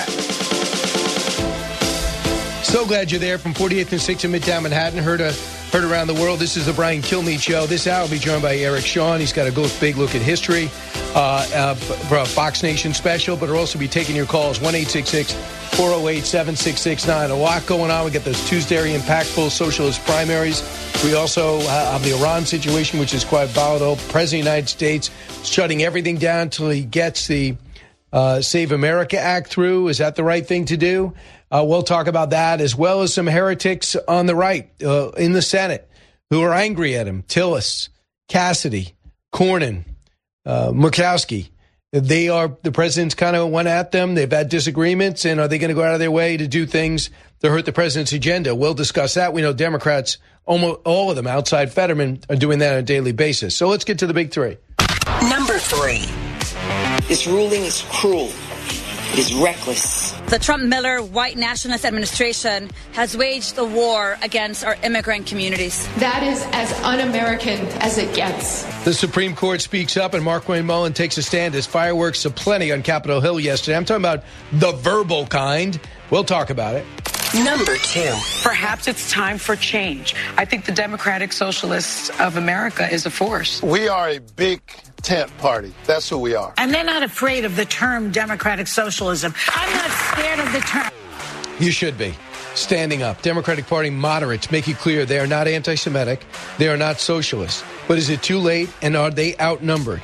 So glad you're there from forty-eighth and sixth in Midtown Manhattan. Heard, a, heard around the world. This is the Brian Kilmeade Show. This hour will be joined by Eric Shawn. He's got a big look at history uh, uh, for a Fox Nation special, but we'll also be taking your calls. one eight six six, four oh eight, seven six six nine. A lot going on. We get those Tuesday impactful socialist primaries. We also have the Iran situation, which is quite volatile. President of the United States shutting everything down until he gets the uh, Save America Act through. Is that the right thing to do? Uh, we'll talk about that, as well as some heretics on the right uh, in the Senate who are angry at him. Tillis, Cassidy, Cornyn, uh, Murkowski. They are, the president's kind of went at them. They've had disagreements, and are they going to go out of their way to do things to hurt the president's agenda? We'll discuss that. We know Democrats, almost all of them outside Fetterman, are doing that on a daily basis. So let's get to the big three.
Number three. This ruling is cruel. It is reckless.
The Trump-Miller white nationalist administration has waged a war against our immigrant communities.
That is as un-American as it gets.
The Supreme Court speaks up, and Markwayne Mullin takes a stand as fireworks aplenty on Capitol Hill yesterday. I'm talking about the verbal kind. We'll talk about it.
Number two.
Perhaps it's time for change. I think the Democratic Socialists of America is a force.
We are a big tent party. That's who we are.
And they're not afraid of the term democratic socialism. I'm not scared of the term.
You should be. Standing up. Democratic Party moderates make it clear they are not anti-Semitic. They are not socialists. But is it too late, and are they outnumbered?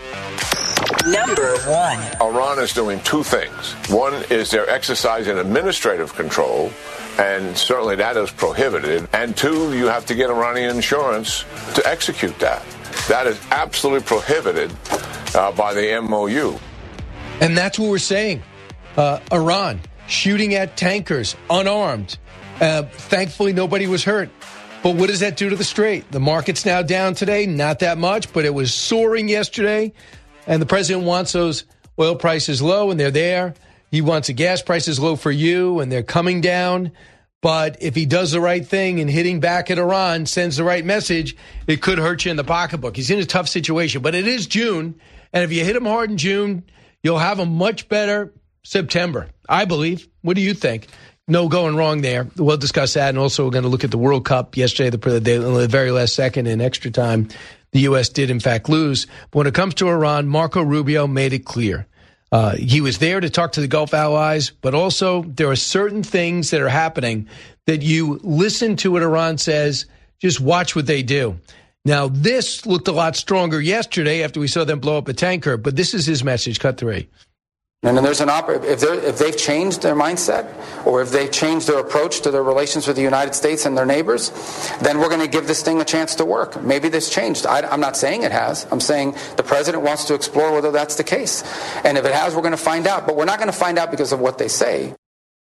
Number one.
Iran is doing two things. One is they're exercising administrative control, and certainly that is prohibited. And two, you have to get Iranian insurance to execute that. That is absolutely prohibited uh, by the M O U.
And that's what we're saying. Uh, Iran shooting at tankers, unarmed. Uh, thankfully, nobody was hurt. But what does that do to the Strait? The market's now down today, not that much, but it was soaring yesterday. And the president wants those oil prices low, and they're there. He wants the gas prices low for you, and they're coming down. But if he does the right thing and hitting back at Iran sends the right message, it could hurt you in the pocketbook. He's in a tough situation. But it is June, and if you hit him hard in June, you'll have a much better September, I believe. What do you think? No going wrong there. We'll discuss that, and also we're going to look at the World Cup yesterday, the, the very last second in extra time. The U S did, in fact, lose. But when it comes to Iran, Marco Rubio made it clear. Uh, he was there to talk to the Gulf allies, but also there are certain things that are happening that you listen to what Iran says, just watch what they do. Now, this looked a lot stronger yesterday after we saw them blow up a tanker, but this is his message, cut three.
And then there's an op- if, if they've changed their mindset, or if they've changed their approach to their relations with the United States and their neighbors, then we're going to give this thing a chance to work. Maybe this changed. I, I'm not saying it has. I'm saying the president wants to explore whether that's the case. And if it has, we're going to find out. But we're not going to find out because of what they say.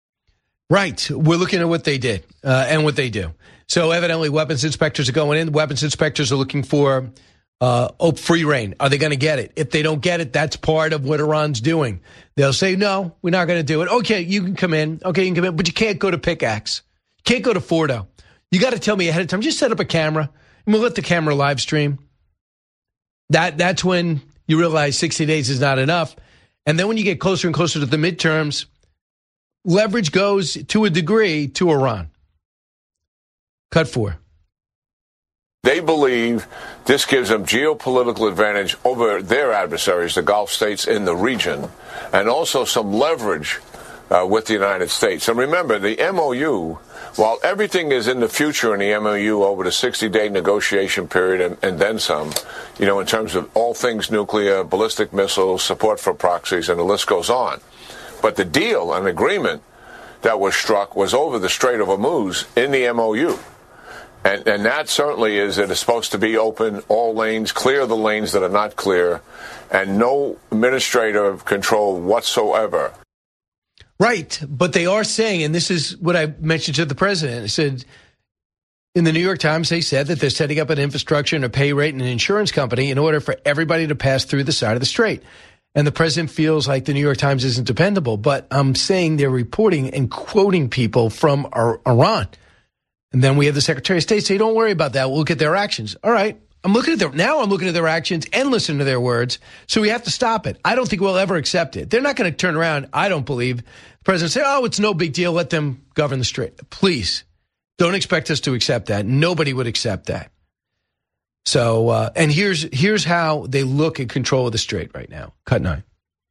Right. We're looking at what they did uh, and what they do. So evidently weapons inspectors are going in. Weapons inspectors are looking for Uh, oh, free reign. Are they going to get it? If they don't get it, that's part of what Iran's doing. They'll say, no, we're not going to do it. Okay, you can come in. Okay, you can come in, but you can't go to Pickaxe. You can't go to Fordo. You got to tell me ahead of time. Just set up a camera, and we'll let the camera live stream. That That's when you realize sixty days is not enough. And then when you get closer and closer to the midterms, leverage goes to a degree to Iran. Cut four.
They believe this gives them geopolitical advantage over their adversaries, the Gulf states in the region, and also some leverage uh, with the United States. And remember, the M O U, while everything is in the future in the M O U over the sixty-day negotiation period and, and then some, you know, in terms of all things nuclear, ballistic missiles, support for proxies, and the list goes on. But the deal, an agreement that was struck, was over the Strait of Hormuz in the M O U. And, and that certainly is, it is supposed to be open, all lanes, clear the lanes that are not clear, and no administrative control whatsoever.
Right, but they are saying, and this is what I mentioned to the president, I said, in the New York Times, they said that they're setting up an infrastructure and a pay rate and an insurance company in order for everybody to pass through the side of the strait. And the president feels like the New York Times isn't dependable, but I'm saying they're reporting and quoting people from Iran. And then we have the Secretary of State say, don't worry about that. We'll look at their actions. All right. I'm looking at their, now I'm looking at their actions and listening to their words. So we have to stop it. I don't think we'll ever accept it. They're not going to turn around. I don't believe the president say, oh, it's no big deal. Let them govern the strait. Please don't expect us to accept that. Nobody would accept that. So, uh, and here's, here's how they look at control of the strait right now. Cut nine.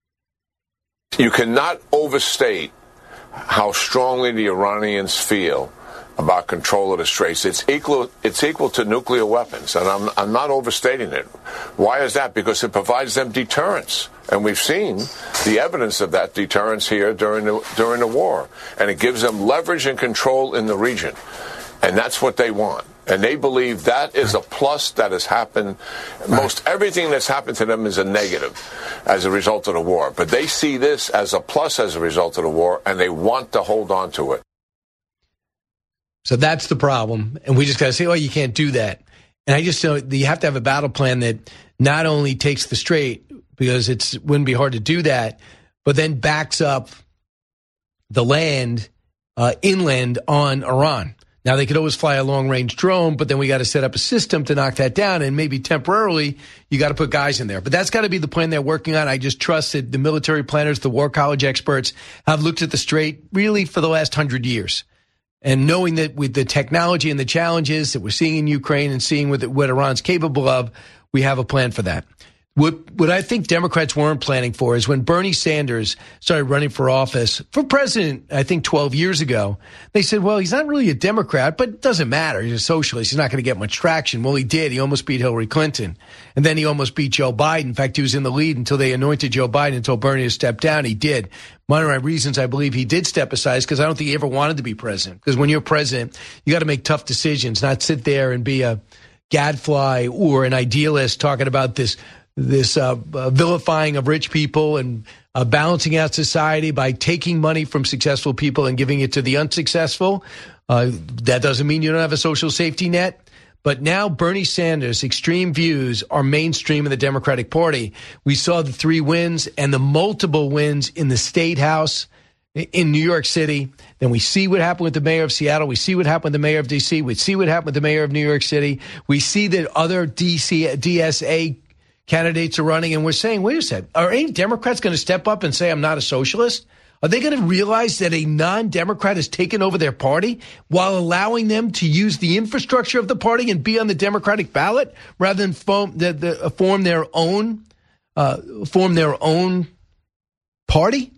You cannot overstate how strongly the Iranians feel about control of the straits. It's equal, it's equal to nuclear weapons, and I'm, I'm not overstating it. Why is that? Because it provides them deterrence. And we've seen the evidence of that deterrence here during the, during the war. And it gives them leverage and control in the region. And that's what they want. And they believe that is a plus that has happened. Most everything that's happened to them is a negative as a result of the war. But they see this as a plus as a result of the war, and they want to hold on to it.
So that's the problem. And we just got to say, oh, you can't do that. And I just know you have to have a battle plan that not only takes the straight, because it wouldn't be hard to do that, but then backs up the land uh, inland on Iran. Now, they could always fly a long-range drone, but then we got to set up a system to knock that down, and maybe temporarily you got to put guys in there. But that's got to be the plan they're working on. I just trust that the military planners, the war college experts have looked at the strait really for the last hundred years. And knowing that with the technology and the challenges that we're seeing in Ukraine and seeing what, what Iran's capable of, we have a plan for that. What, what I think Democrats weren't planning for is when Bernie Sanders started running for office, for president, I think twelve years ago, they said, well, he's not really a Democrat, but it doesn't matter. He's a socialist. He's not going to get much traction. Well, he did. He almost beat Hillary Clinton. And then he almost beat Joe Biden. In fact, he was in the lead until they anointed Joe Biden and told Bernie to step down. He did. One of my reasons I believe he did step aside is because I don't think he ever wanted to be president. Because when you're president, you got to make tough decisions, not sit there and be a gadfly or an idealist talking about this this uh, uh, vilifying of rich people and uh, balancing out society by taking money from successful people and giving it to the unsuccessful. Uh, that doesn't mean you don't have a social safety net. But now Bernie Sanders' extreme views are mainstream in the Democratic Party. We saw the three wins and the multiple wins in the State House in New York City. Then we see what happened with the mayor of Seattle. We see what happened with the mayor of D C. We see what happened with the mayor of New York City. We see that other D C, D S A candidates are running, and we're saying, wait a second, are any Democrats going to step up and say, I'm not a socialist? Are they going to realize that a non-Democrat has taken over their party while allowing them to use the infrastructure of the party and be on the Democratic ballot rather than form, the, the, form their own uh, form their own party?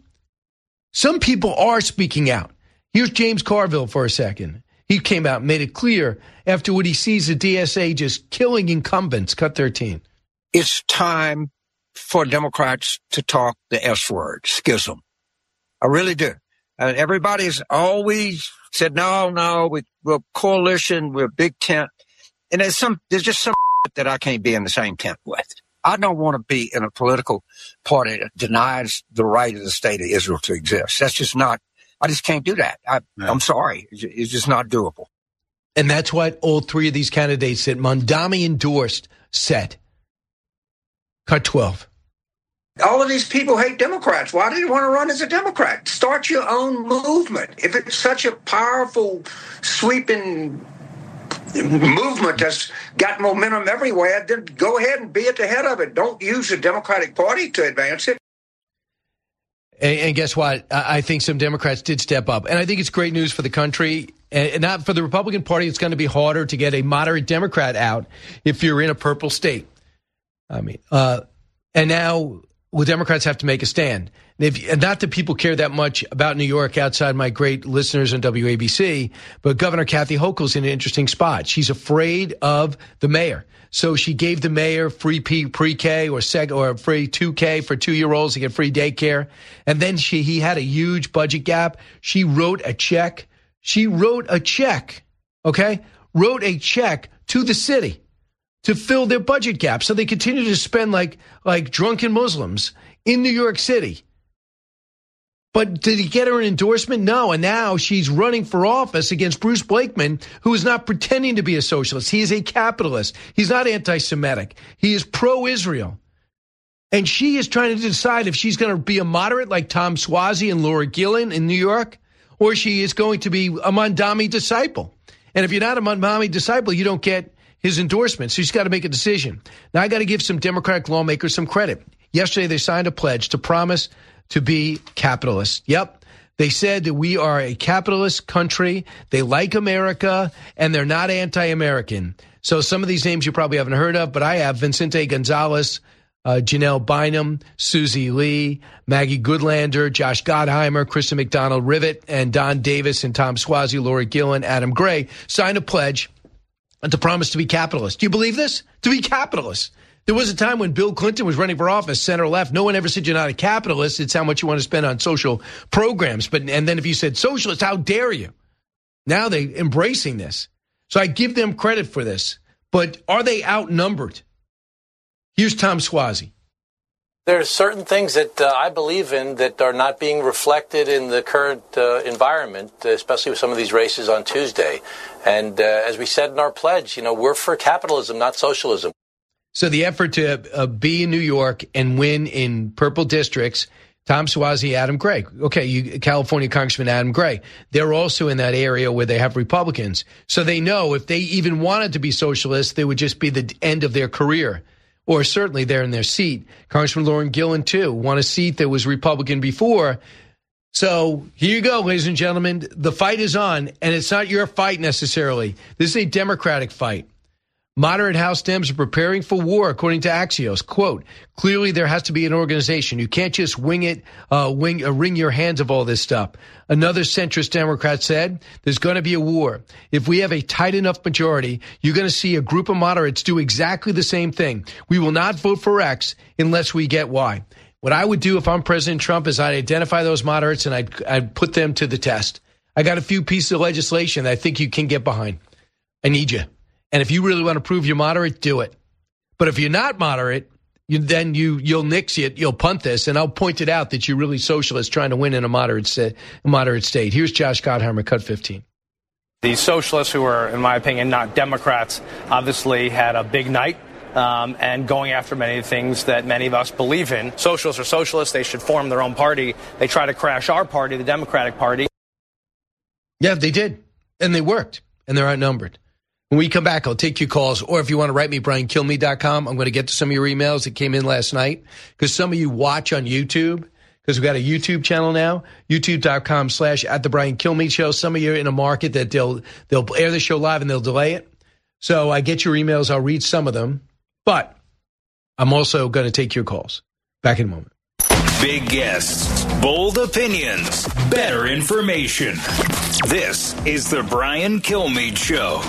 Some people are speaking out. Here's James Carville for a second. He came out and made it clear after what he sees the D S A just killing incumbents. Cut thirteen.
It's time for Democrats to talk the S word, schism. I really do. Uh, everybody's always said, no, no, we, we're a coalition, we're a big tent. And there's some, there's just some that I can't be in the same tent with. I don't want to be in a political party that denies the right of the state of Israel to exist. That's just not, I just can't do that. I, no. I'm sorry. It's just not doable.
And that's what all three of these candidates that Mondami endorsed said. Cut twelve.
All of these people hate Democrats. Why do you want to run as a Democrat? Start your own movement. If it's such a powerful, sweeping movement that's got momentum everywhere, then go ahead and be at the head of it. Don't use the Democratic Party to advance it.
And, and guess what? I think some Democrats did step up. And I think it's great news for the country. And not for the Republican Party, it's going to be harder to get a moderate Democrat out if you're in a purple state. I mean, uh, and now well, Democrats have to make a stand. And, if, and not that people care that much about New York outside my great listeners on W A B C, but Governor Kathy Hochul's in an interesting spot. She's afraid of the mayor. So she gave the mayor free pre-K or seg or free two K for two-year-olds to get free daycare. And then she he had a huge budget gap. She wrote a check. She wrote a check, okay? Wrote a check to the city to fill their budget gap. So they continue to spend like like drunken Muslims in New York City. But did he get her an endorsement? No. And now she's running for office against Bruce Blakeman, who is not pretending to be a socialist. He is a capitalist. He's not anti-Semitic. He is pro-Israel. And she is trying to decide if she's going to be a moderate like Tom Suozzi and Laura Gillen in New York, or she is going to be a Mondami disciple. And if you're not a Mondami disciple, you don't get his endorsement. So she's got to make a decision. Now, I got to give some Democratic lawmakers some credit. Yesterday, they signed a pledge to promise to be capitalist. Yep. They said that we are a capitalist country. They like America, and they're not anti-American. So some of these names you probably haven't heard of, but I have. Vicente Gonzalez, uh, Janelle Bynum, Susie Lee, Maggie Goodlander, Josh Gottheimer, Kristen McDonald-Rivet, and Don Davis and Tom Suozzi, Laura Gillen, Adam Gray signed a pledge and to promise to be capitalist. Do you believe this? To be capitalist. There was a time when Bill Clinton was running for office, center left. No one ever said you're not a capitalist. It's how much you want to spend on social programs. But and then if you said socialist, how dare you? Now they're embracing this. So I give them credit for this. But are they outnumbered? Here's Tom Suozzi.
There are certain things that uh, I believe in that are not being reflected in the current uh, environment, especially with some of these races on Tuesday. And uh, as we said in our pledge, you know, we're for capitalism, not socialism. So
the effort to uh, be in New York and win in purple districts, Tom Suozzi, Adam Gray. Okay, you, California Congressman Adam Gray. They're also in that area where they have Republicans. So they know if they even wanted to be socialists, they would just be the end of their career. Or certainly they're in their seat. Congressman Lauren Gillen, too, won a seat that was Republican before. So here you go, ladies and gentlemen. The fight is on, and it's not your fight necessarily. This is a Democratic fight. Moderate House Dems are preparing for war, according to Axios. Quote, clearly there has to be an organization. You can't just wing it, uh, wing, uh, wring your hands of all this stuff. Another centrist Democrat said, there's going to be a war. If we have a tight enough majority, you're going to see a group of moderates do exactly the same thing. We will not vote for X unless we get Y. What I would do if I'm President Trump is I'd identify those moderates and I'd, I'd put them to the test. I got a few pieces of legislation that I think you can get behind. I need you. And if you really want to prove you're moderate, do it. But if you're not moderate, you, then you, you'll nix it, you'll punt this, and I'll point it out that you're really socialist trying to win in a moderate, sta- a moderate state. Here's Josh Gottheimer, Cut fifteen.
The socialists who are, in my opinion, not Democrats, obviously had a big night. Um, and going after many things that many of us believe in. Socialists are socialists. They should form their own party. They try to crash our party, the Democratic Party.
Yeah, they did. And they worked. And they're outnumbered. When we come back, I'll take your calls. Or if you want to write me, brian kilmeade dot com. I'm going to get to some of your emails that came in last night. Because some of you watch on YouTube. Because we've got a YouTube channel now. YouTube.com slash at the Brian Kilmeade Show. Some of you are in a market that they'll, they'll air the show live and they'll delay it. So I get your emails. I'll read some of them. But I'm also going to take your calls. Back in a moment.
Big guests, bold opinions, better information. This is the Brian Kilmeade Show.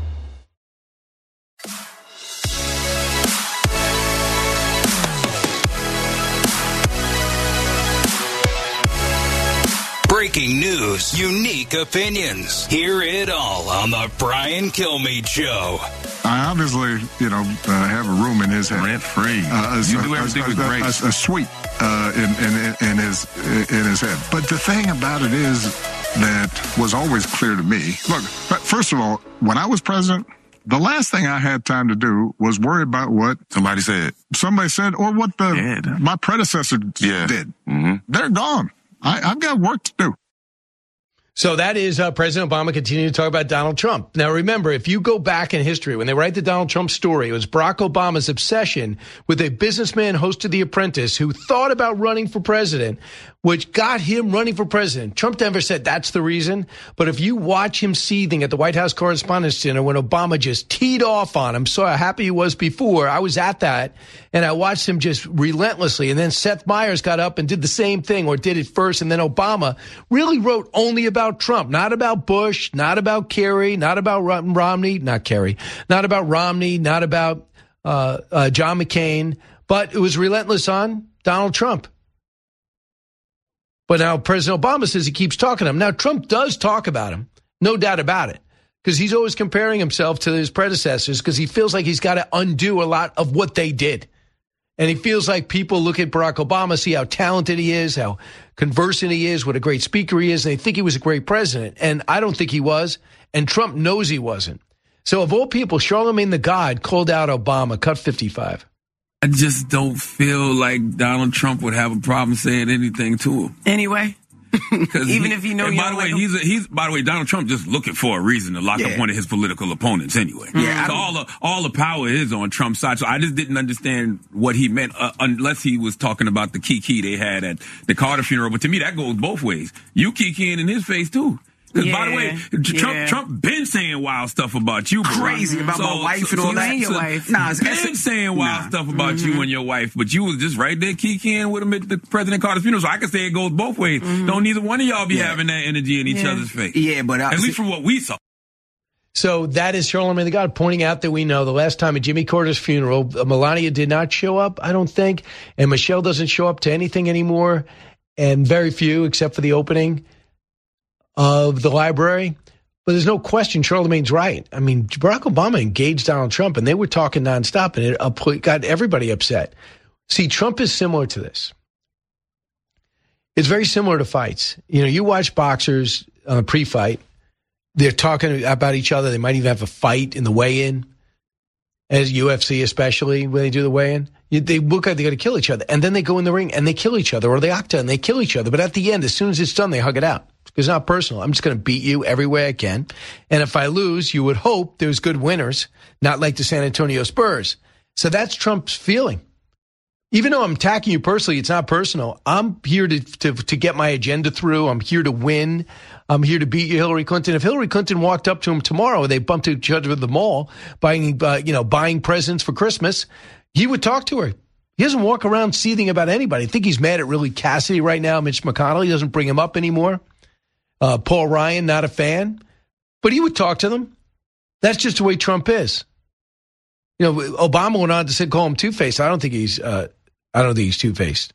Breaking news, unique opinions. Hear it all on the Brian Kilmeade Show.
I obviously, you know, uh, have a room in his head. Rent free. Uh,
you
a,
do everything
a,
with
a,
grace.
A, a suite uh, in, in, in his in his head. But the thing about it is that was always clear to me. Look, first of all, when I was president, the last thing I had time to do was worry about what
somebody said,
somebody said, or what the
yeah.
my predecessor
yeah.
did.
Mm-hmm.
They're gone. I, I've got work to do.
So that is uh, President Obama continuing to talk about Donald Trump. Now, remember, if you go back in history, when they write the Donald Trump story, it was Barack Obama's obsession with a businessman host of The Apprentice who thought about running for president, which got him running for president. Trump never said that's the reason. But if you watch him seething at the White House Correspondents' Dinner when Obama just teed off on him, saw how happy he was before, I was at that, and I watched him just relentlessly. And then Seth Meyers got up and did the same thing, or did it first, and then Obama really wrote only about Trump, not about Bush, not about Kerry, not about Romney, not Kerry, not about Romney, not about uh, uh, John McCain, but it was relentless on Donald Trump. But now President Obama says he keeps talking to him. Now, Trump does talk about him, no doubt about it, because he's always comparing himself to his predecessors because he feels like he's got to undo a lot of what they did. And he feels like people look at Barack Obama, see how talented he is, how conversant he is, what a great speaker he is, and they think he was a great president. And I don't think he was, and Trump knows he wasn't. So of all people, Charlemagne the God called out Obama, cut fifty-five.
I just don't feel like Donald Trump would have a problem saying anything to him.
Anyway, even
he,
if you know.
And
you
by the way,
like
he's a, he's by the way, Donald Trump just looking for a reason to lock
yeah.
up one of his political opponents anyway.
Yeah,
so all the all the power is on Trump's side. So I just didn't understand what he meant uh, unless he was talking about the kiki they had at the Carter funeral. But to me, that goes both ways. You kikiing in his face too. Because, yeah, by the way, Trump yeah. Trump been saying wild stuff about you, bro.
Crazy about so, my wife so, and all so, that. And your so, wife. Nah, it's
been saying wild nah. stuff about
mm-hmm.
you and your wife, but you was just right there kikiing with him at the President Carter's funeral. So I can say it goes both ways. Mm-hmm. Don't neither one of y'all be yeah. having that energy in each
yeah.
other's face.
Yeah, but... I,
at least from what we saw.
So that is Charlemagne the God pointing out that we know the last time at Jimmy Carter's funeral, Melania did not show up, I don't think, and Michelle doesn't show up to anything anymore, and very few except for the opening of the library. But there's no question Charlemagne's right. I mean, Barack Obama engaged Donald Trump, and they were talking nonstop, and it got everybody upset. See, Trump is similar to this. It's very similar to fights. You know, you watch boxers uh, pre-fight. They're talking about each other. They might even have a fight in the weigh-in, as U F C especially, when they do the weigh-in. They look like they're going to kill each other. And then they go in the ring and they kill each other, or they octa and they kill each other. But at the end, as soon as it's done, they hug it out. It's not personal. I'm just going to beat you every way I can. And if I lose, you would hope there's good winners, not like the San Antonio Spurs. So that's Trump's feeling. Even though I'm attacking you personally, it's not personal. I'm here to, to, to get my agenda through. I'm here to win. I'm here to beat you, Hillary Clinton. If Hillary Clinton walked up to him tomorrow, they bumped into each other at the mall, buying, uh, you know, buying presents for Christmas, he would talk to her. He doesn't walk around seething about anybody. I think he's mad at really Cassidy right now, Mitch McConnell. He doesn't bring him up anymore. Uh, Paul Ryan, not a fan. But he would talk to them. That's just the way Trump is. You know, Obama went on to say, call him two-faced. I don't think he's, uh, I don't think he's two-faced.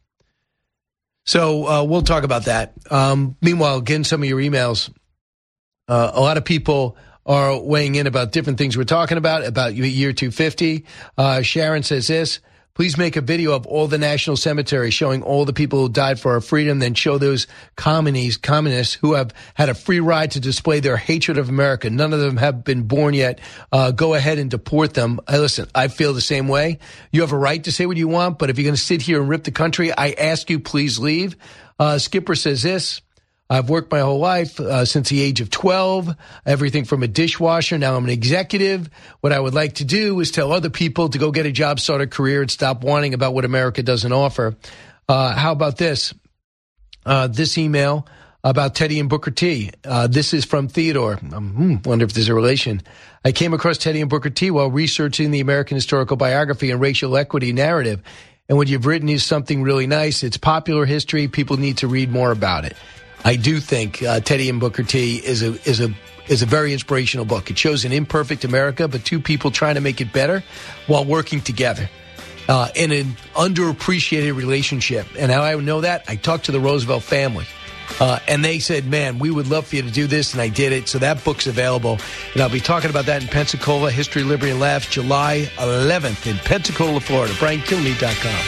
So uh, we'll talk about that. Um, meanwhile, again, some of your emails. Uh, a lot of people are weighing in about different things we're talking about, about year two fifty. Uh, Sharon says this. Please make a video of all the national cemeteries showing all the people who died for our freedom, then show those communists, communists who have had a free ride to display their hatred of America. None of them have been born yet. Uh, go ahead and deport them. Hey, listen, I feel the same way. You have a right to say what you want, but if you're going to sit here and rip the country, I ask you, please leave. Uh, Skipper says this. I've worked my whole life uh, since the age of twelve, everything from a dishwasher. Now I'm an executive. What I would like to do is tell other people to go get a job, start a career, and stop whining about what America doesn't offer. Uh, how about this? Uh, this email about Teddy and Booker T. Uh, this is from Theodore. I um, wonder if there's a relation. I came across Teddy and Booker T while researching the American historical biography and racial equity narrative. And what you've written is something really nice. It's popular history. People need to read more about it. I do think uh, Teddy and Booker T is a is a is a very inspirational book. It shows an imperfect America, but two people trying to make it better while working together uh, in an underappreciated relationship. And how I know that? I talked to the Roosevelt family, uh, and they said, "Man, we would love for you to do this," and I did it. So that book's available, and I'll be talking about that in Pensacola, History, Liberty, and Laughs, July eleventh in Pensacola, Florida. Brian Kilmeade dot com.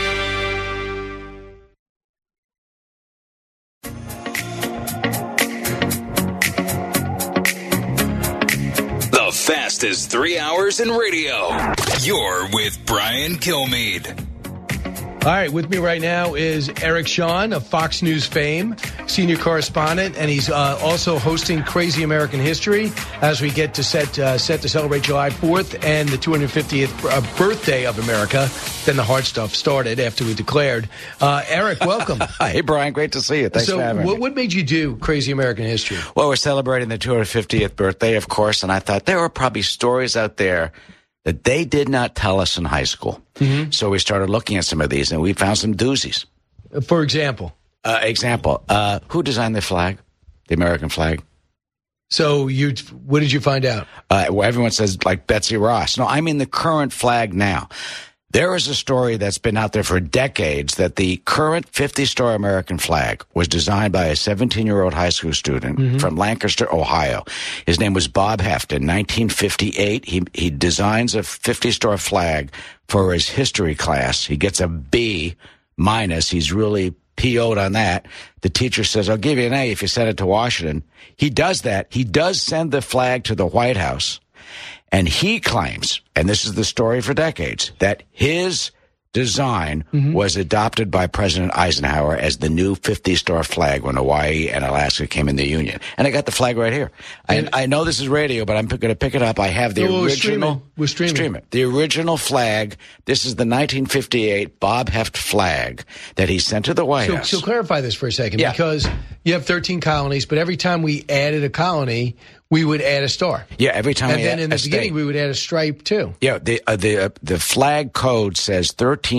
Fastest three hours in radio. You're with Brian Kilmeade.
All right, with me right now is Eric Shawn of Fox News fame, senior correspondent, and he's uh, also hosting Crazy American History as we get to set uh, set to celebrate July fourth and the two hundred fiftieth uh, birthday of America. Then the hard stuff started after we declared. Uh, Eric, welcome.
Hey, Brian, great to see you. Thanks
so
for having
what,
me.
What made you do Crazy American History?
Well, we're celebrating the two hundred fiftieth birthday, of course, and I thought there were probably stories out there that they did not tell us in high school. Mm-hmm. So we started looking at some of these, and we found some doozies.
For example?
Uh, example, uh, who designed the flag, the American flag?
So you, what did you find out?
Uh, well, everyone says, like, Betsy Ross. No, I mean the current flag now. There is a story that's been out there for decades that the current fifty-star American flag was designed by a seventeen-year-old high school student mm-hmm. from Lancaster, Ohio. His name was Bob Heft. In nineteen fifty-eight, he, he designs a fifty-star flag for his history class. He gets a B minus. He's really P O'd on that. The teacher says, I'll give you an A if you send it to Washington. He does that. He does send the flag to the White House. And he claims, and this is the story for decades, that his design mm-hmm. was adopted by President Eisenhower as the new fifty-star flag when Hawaii and Alaska came in the Union. And I got the flag right here. I, I know this is radio, but I'm going to pick it up. I have the
oh,
original.
We're streaming.
Stream it. The original flag. This is the nineteen fifty-eight Bob Heft flag that he sent to the White
so,
House.
So clarify this for a second,
yeah.
because you have thirteen colonies, but every time we added a colony, we would add a star.
Yeah, every time.
And
we
then
add
in the
a
beginning,
state.
we would add a stripe too.
Yeah, the uh, the uh, the flag code says thirteen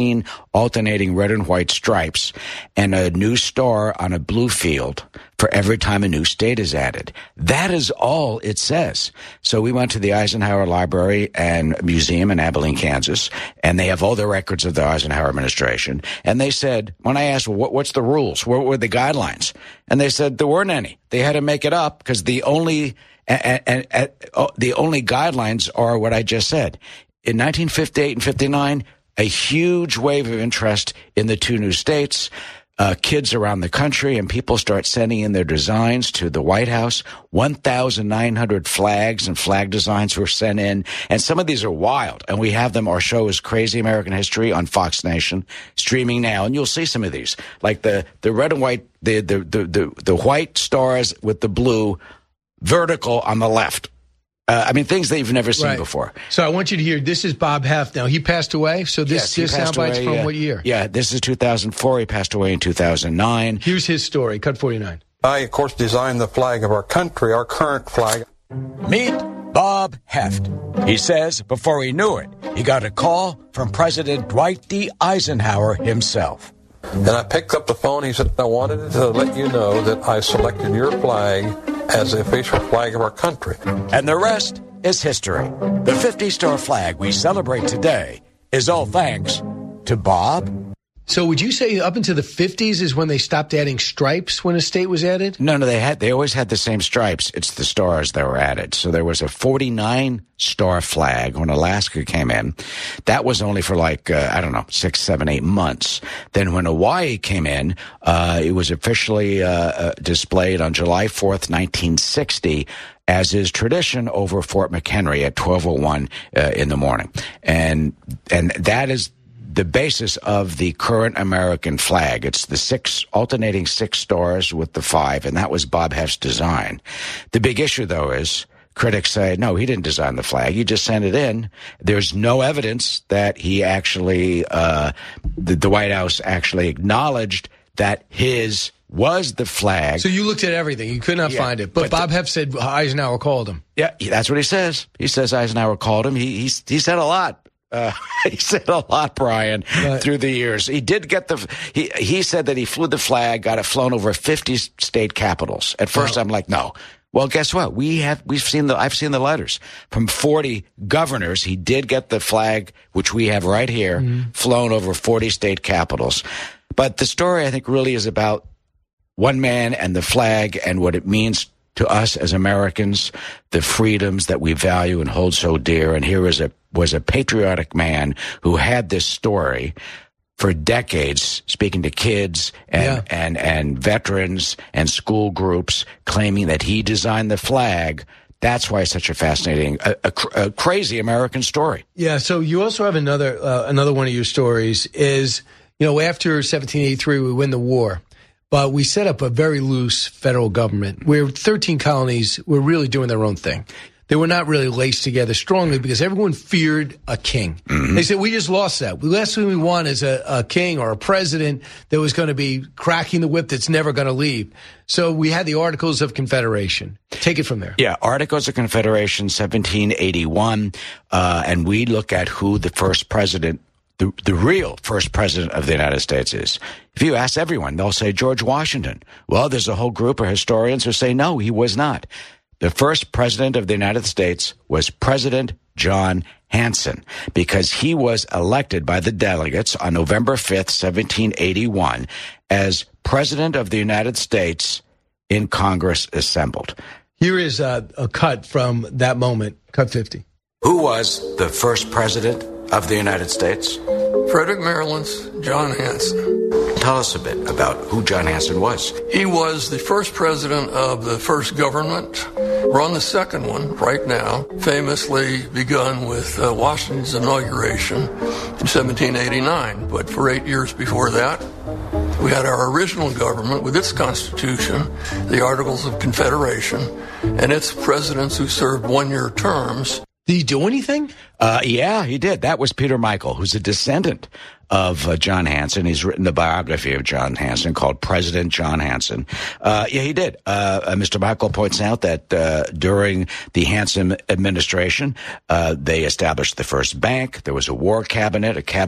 alternating red and white stripes, and a new star on a blue field for every time a new state is added. That is all it says. So we went to the Eisenhower Library and Museum in Abilene, Kansas, and they have all the records of the Eisenhower administration. And they said, when I asked, well, what, what's the rules? What were the guidelines? And they said there weren't any. They had to make it up because the only and, and, and uh, the only guidelines are what I just said. In nineteen fifty-eight and fifty-nine, a huge wave of interest in the two new states. Uh, kids around the country and people start sending in their designs to the White House. one thousand nine hundred flags and flag designs were sent in. And some of these are wild. And we have them. Our show is Crazy American History on Fox Nation, streaming now. And you'll see some of these, like the, the red and white, the, the, the, the, the white stars with the blue vertical on the left. Uh, I mean, things that you've never seen
right.
before.
So I want you to hear, this is Bob Heft. Now, he passed away, so this,
yes,
this soundbite's from
yeah.
what year?
Yeah, this is two thousand four. He passed away in two thousand nine.
Here's his story, cut forty-nine.
I, of course, designed the flag of our country, our current flag.
Meet Bob Heft. He says before he knew it, he got a call from President Dwight D. Eisenhower himself.
And I picked up the phone. He said, I wanted to let you know that I selected your flag as the official flag of our country.
And the rest is history. The fifty-star flag we celebrate today is all thanks to Bob.
So would you say up into the fifties is when they stopped adding stripes when a state was added?
No, no, they had they always had the same stripes. It's the stars that were added. So there was a forty-nine star flag when Alaska came in. That was only for like, uh, I don't know, six, seven, eight months. Then when Hawaii came in, uh, it was officially uh, uh, displayed on July fourth, nineteen sixty, as is tradition, over Fort McHenry at twelve oh one uh, in the morning. And and that is the basis of the current American flag. It's the six alternating six stars with the five, and that was Bob Heft's design. The big issue, though, is critics say, no, he didn't design the flag. He just sent it in. There's no evidence that he actually, uh, the, the White House actually acknowledged that his was the flag.
So you looked at everything. You could not
yeah,
find it. But, but Bob the, Heft said Eisenhower called him.
Yeah, that's what he says. He says Eisenhower called him. He, he, he said a lot. Uh, he said a lot, Brian, right. through the years. He did get the, he, he said that he flew the flag, got it flown over fifty state capitals. At first, oh. I'm like, no. Well, guess what? We have, we've seen the, I've seen the letters from forty governors. He did get the flag, which we have right here, mm-hmm. flown over forty state capitals. But the story, I think, really is about one man and the flag and what it means to us as Americans, the freedoms that we value and hold so dear. And here is a, was a patriotic man who had this story for decades, speaking to kids and, yeah. and, and veterans and school groups, claiming that he designed the flag. That's why it's such a fascinating, a, a, a crazy American story.
Yeah. So you also have another, uh, another one of your stories is, you know, after seventeen eighty-three, we win the war. But we set up a very loose federal government where thirteen colonies were really doing their own thing. They were not really laced together strongly because everyone feared a king. Mm-hmm. They said, we just lost that. The last thing we want is a, a king or a president that was going to be cracking the whip that's never going to leave. So we had the Articles of Confederation. Take it from there.
Yeah, Articles of Confederation, seventeen eighty-one. Uh, and we look at who the first president The, the real first president of the United States is. If you ask everyone, they'll say George Washington. Well, there's a whole group of historians who say, no, he was not. The first president of the United States was President John Hanson, because he was elected by the delegates on November fifth, seventeen eighty-one, as President of the United States in Congress assembled.
Here is a, a cut from that moment, cut fifty.
Who was the first president of the United States?
Frederick Maryland's John Hanson.
Tell us a bit about who John Hanson was.
He was the first president of the first government. We're on the second one right now, famously begun with uh, Washington's inauguration in seventeen eighty-nine. But for eight years before that, we had our original government with its constitution, the Articles of Confederation, and its presidents who served one-year terms.
Did he do anything?
Uh, yeah, he did. That was Peter Michael, who's a descendant of uh, John Hanson. He's written the biography of John Hanson called President John Hanson. Uh, yeah, he did. Uh, uh, Mister Michael points out that uh, during the Hanson administration, uh, they established the first bank. There was a war cabinet, a cabinet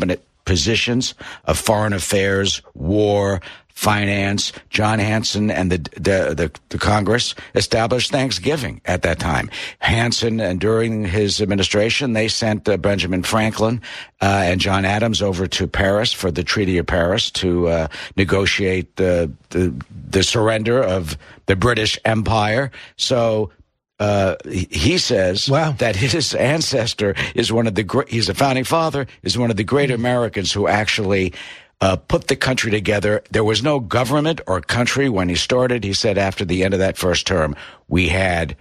positions of foreign affairs, war, finance. John Hanson and the, the the the Congress established Thanksgiving at that time. Hanson, and during his administration, they sent uh, Benjamin Franklin uh, and John Adams over to Paris for the Treaty of Paris to uh, negotiate the, the the surrender of the British Empire. So. Uh, he says wow. that his ancestor is one of the great, he's a founding father, is one of the great Americans who actually uh, put the country together. There was no government or country when he started. He said after the end of that first term, we had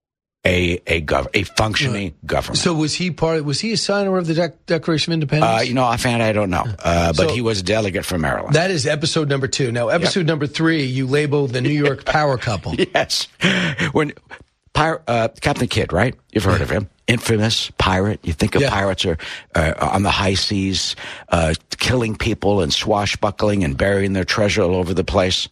a a, gov- a functioning right. government.
So was he part? Was he a signer of the De- Declaration of Independence?
Uh, you know, offhand, I don't know. Uh, but so, he was a delegate from Maryland.
That is episode number two. Now, episode yep. number three, you labeled the New York power couple.
Yes. When... Pir- uh, Captain Kidd, right? You've heard yeah. of him. Infamous pirate. You think of yeah. pirates are uh, on the high seas, uh, killing people and swashbuckling and burying their treasure all over the place.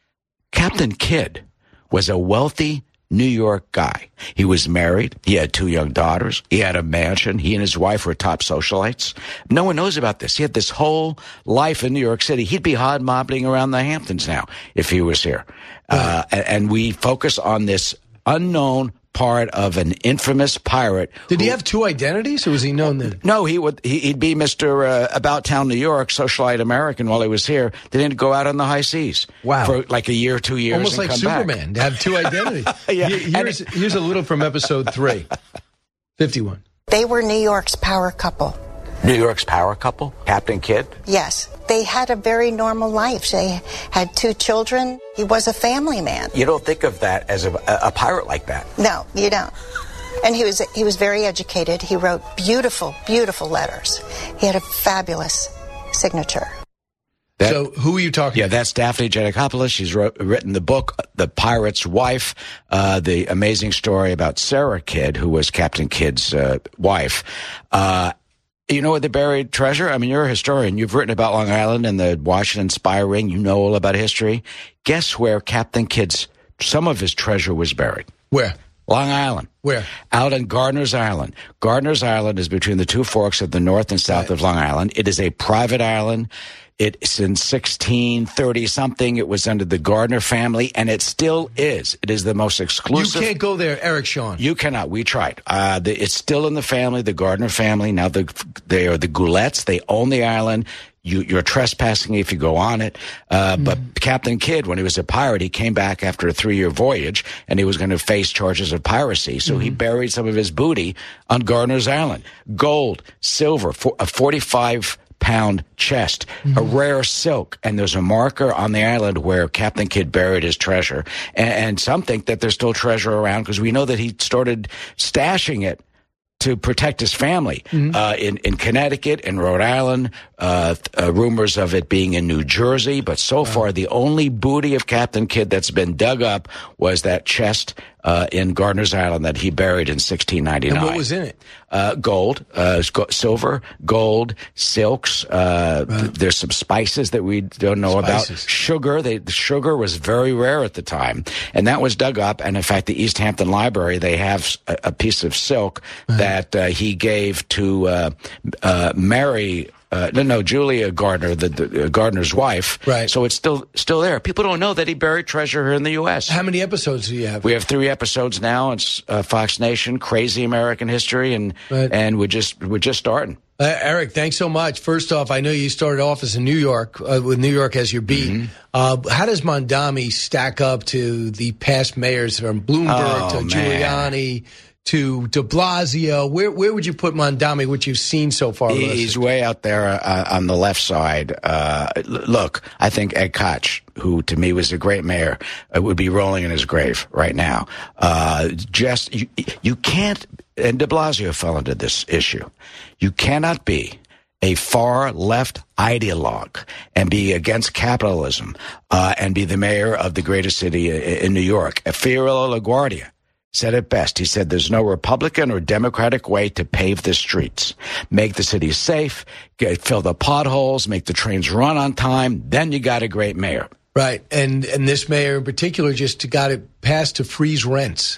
Captain Kidd was a wealthy New York guy. He was married. He had two young daughters. He had a mansion. He and his wife were top socialites. No one knows about this. He had this whole life in New York City. He'd be hod-mobbing around the Hamptons now if he was here. Right. Uh, and, and we focus on this unknown part of an infamous pirate.
Did
who,
he have two identities, or was he known that?
No, he would. He, he'd be Mister Uh, About Town New York, socialite American while he was here. They didn't go out on the high seas.
Wow.
For like a year, two years.
Almost
and
like
come
Superman
back.
to have two identities.
yeah.
Here's, here's a little from episode three, fifty-one.
They were New York's power couple.
New York's power couple? Captain Kidd?
Yes. They had a very normal life. They had two children. He was a family man.
You don't think of that as a, a pirate like that.
No, you don't. And he was he was very educated. He wrote beautiful, beautiful letters. He had a fabulous signature.
That,
so who are you talking
yeah,
about?
That's Daphne Giannakopoulos. She's wrote, written the book, The Pirate's Wife, uh, the amazing story about Sarah Kidd, who was Captain Kidd's uh, wife. Uh, you know what the buried treasure? I mean, you're a historian. You've written about Long Island and the Washington spy ring. You know all about history. Guess where Captain Kidd's, some of his treasure was buried?
Where?
Long Island.
Where?
Out on Gardiner's Island. Gardiner's Island is between the two forks of the north and south right. of Long Island. It is a private island. It's in sixteen thirty something. It was under the Gardner family, and it still is. It is the most exclusive.
You can't go there, Eric Shawn.
You cannot. We tried. Uh, the, it's still in the family, the Gardner family. Now the, they are the Goulettes. They own the island. You, you're trespassing if you go on it. Uh, mm. But Captain Kidd, when he was a pirate, he came back after a three-year voyage, and he was going to face charges of piracy. So mm-hmm. he buried some of his booty on Gardiner's Island. Gold, silver, for, a forty-five pound chest, mm-hmm. a rare silk, and there's a marker on the island where Captain Kidd buried his treasure. And, and some think that there's still treasure around because we know that he started stashing it to protect his family mm-hmm. uh, in, in Connecticut, in Rhode Island, uh, uh, rumors of it being in New Jersey. But so wow. far, the only booty of Captain Kidd that's been dug up was that chest uh, in Gardiner's Island that he buried in sixteen ninety-nine.
And what was in it?
Uh, gold, uh, silver, gold, silks. Uh, right. th- there's some spices that we don't know spices. about. Sugar. They, the sugar was very rare at the time. And that was dug up. And in fact, the East Hampton Library, they have a, a piece of silk right. that uh, he gave to uh, uh, Mary Uh, no, no, Julia Gardner, the, the uh, Gardner's wife.
Right.
So it's still still there. People don't know that he buried treasure here in the U S.
How many episodes do you have?
We have three episodes now. It's uh, Fox Nation, Crazy American History, and right. and we're just we're just starting.
Uh, Eric, thanks so much. First off, I know you started off as in New York, uh, with New York as your beat. Mm-hmm. Uh, how does Mondami stack up to the past mayors from Bloomberg
oh,
to
man.
Giuliani? To de Blasio, where where would you put Mondami, which you've seen so far?
He, he's way out there uh, on the left side. Uh, look, I think Ed Koch, who to me was a great mayor, uh, would be rolling in his grave right now. Uh, just you, you can't, and de Blasio fell into this issue. You cannot be a far left ideologue and be against capitalism uh, and be the mayor of the greatest city in New York. Fiorello LaGuardia said it best. He said, there's no Republican or Democratic way to pave the streets. Make the city safe, get, fill the potholes, make the trains run on time, then you got a great mayor.
Right. And and this mayor in particular just got it passed to freeze rents.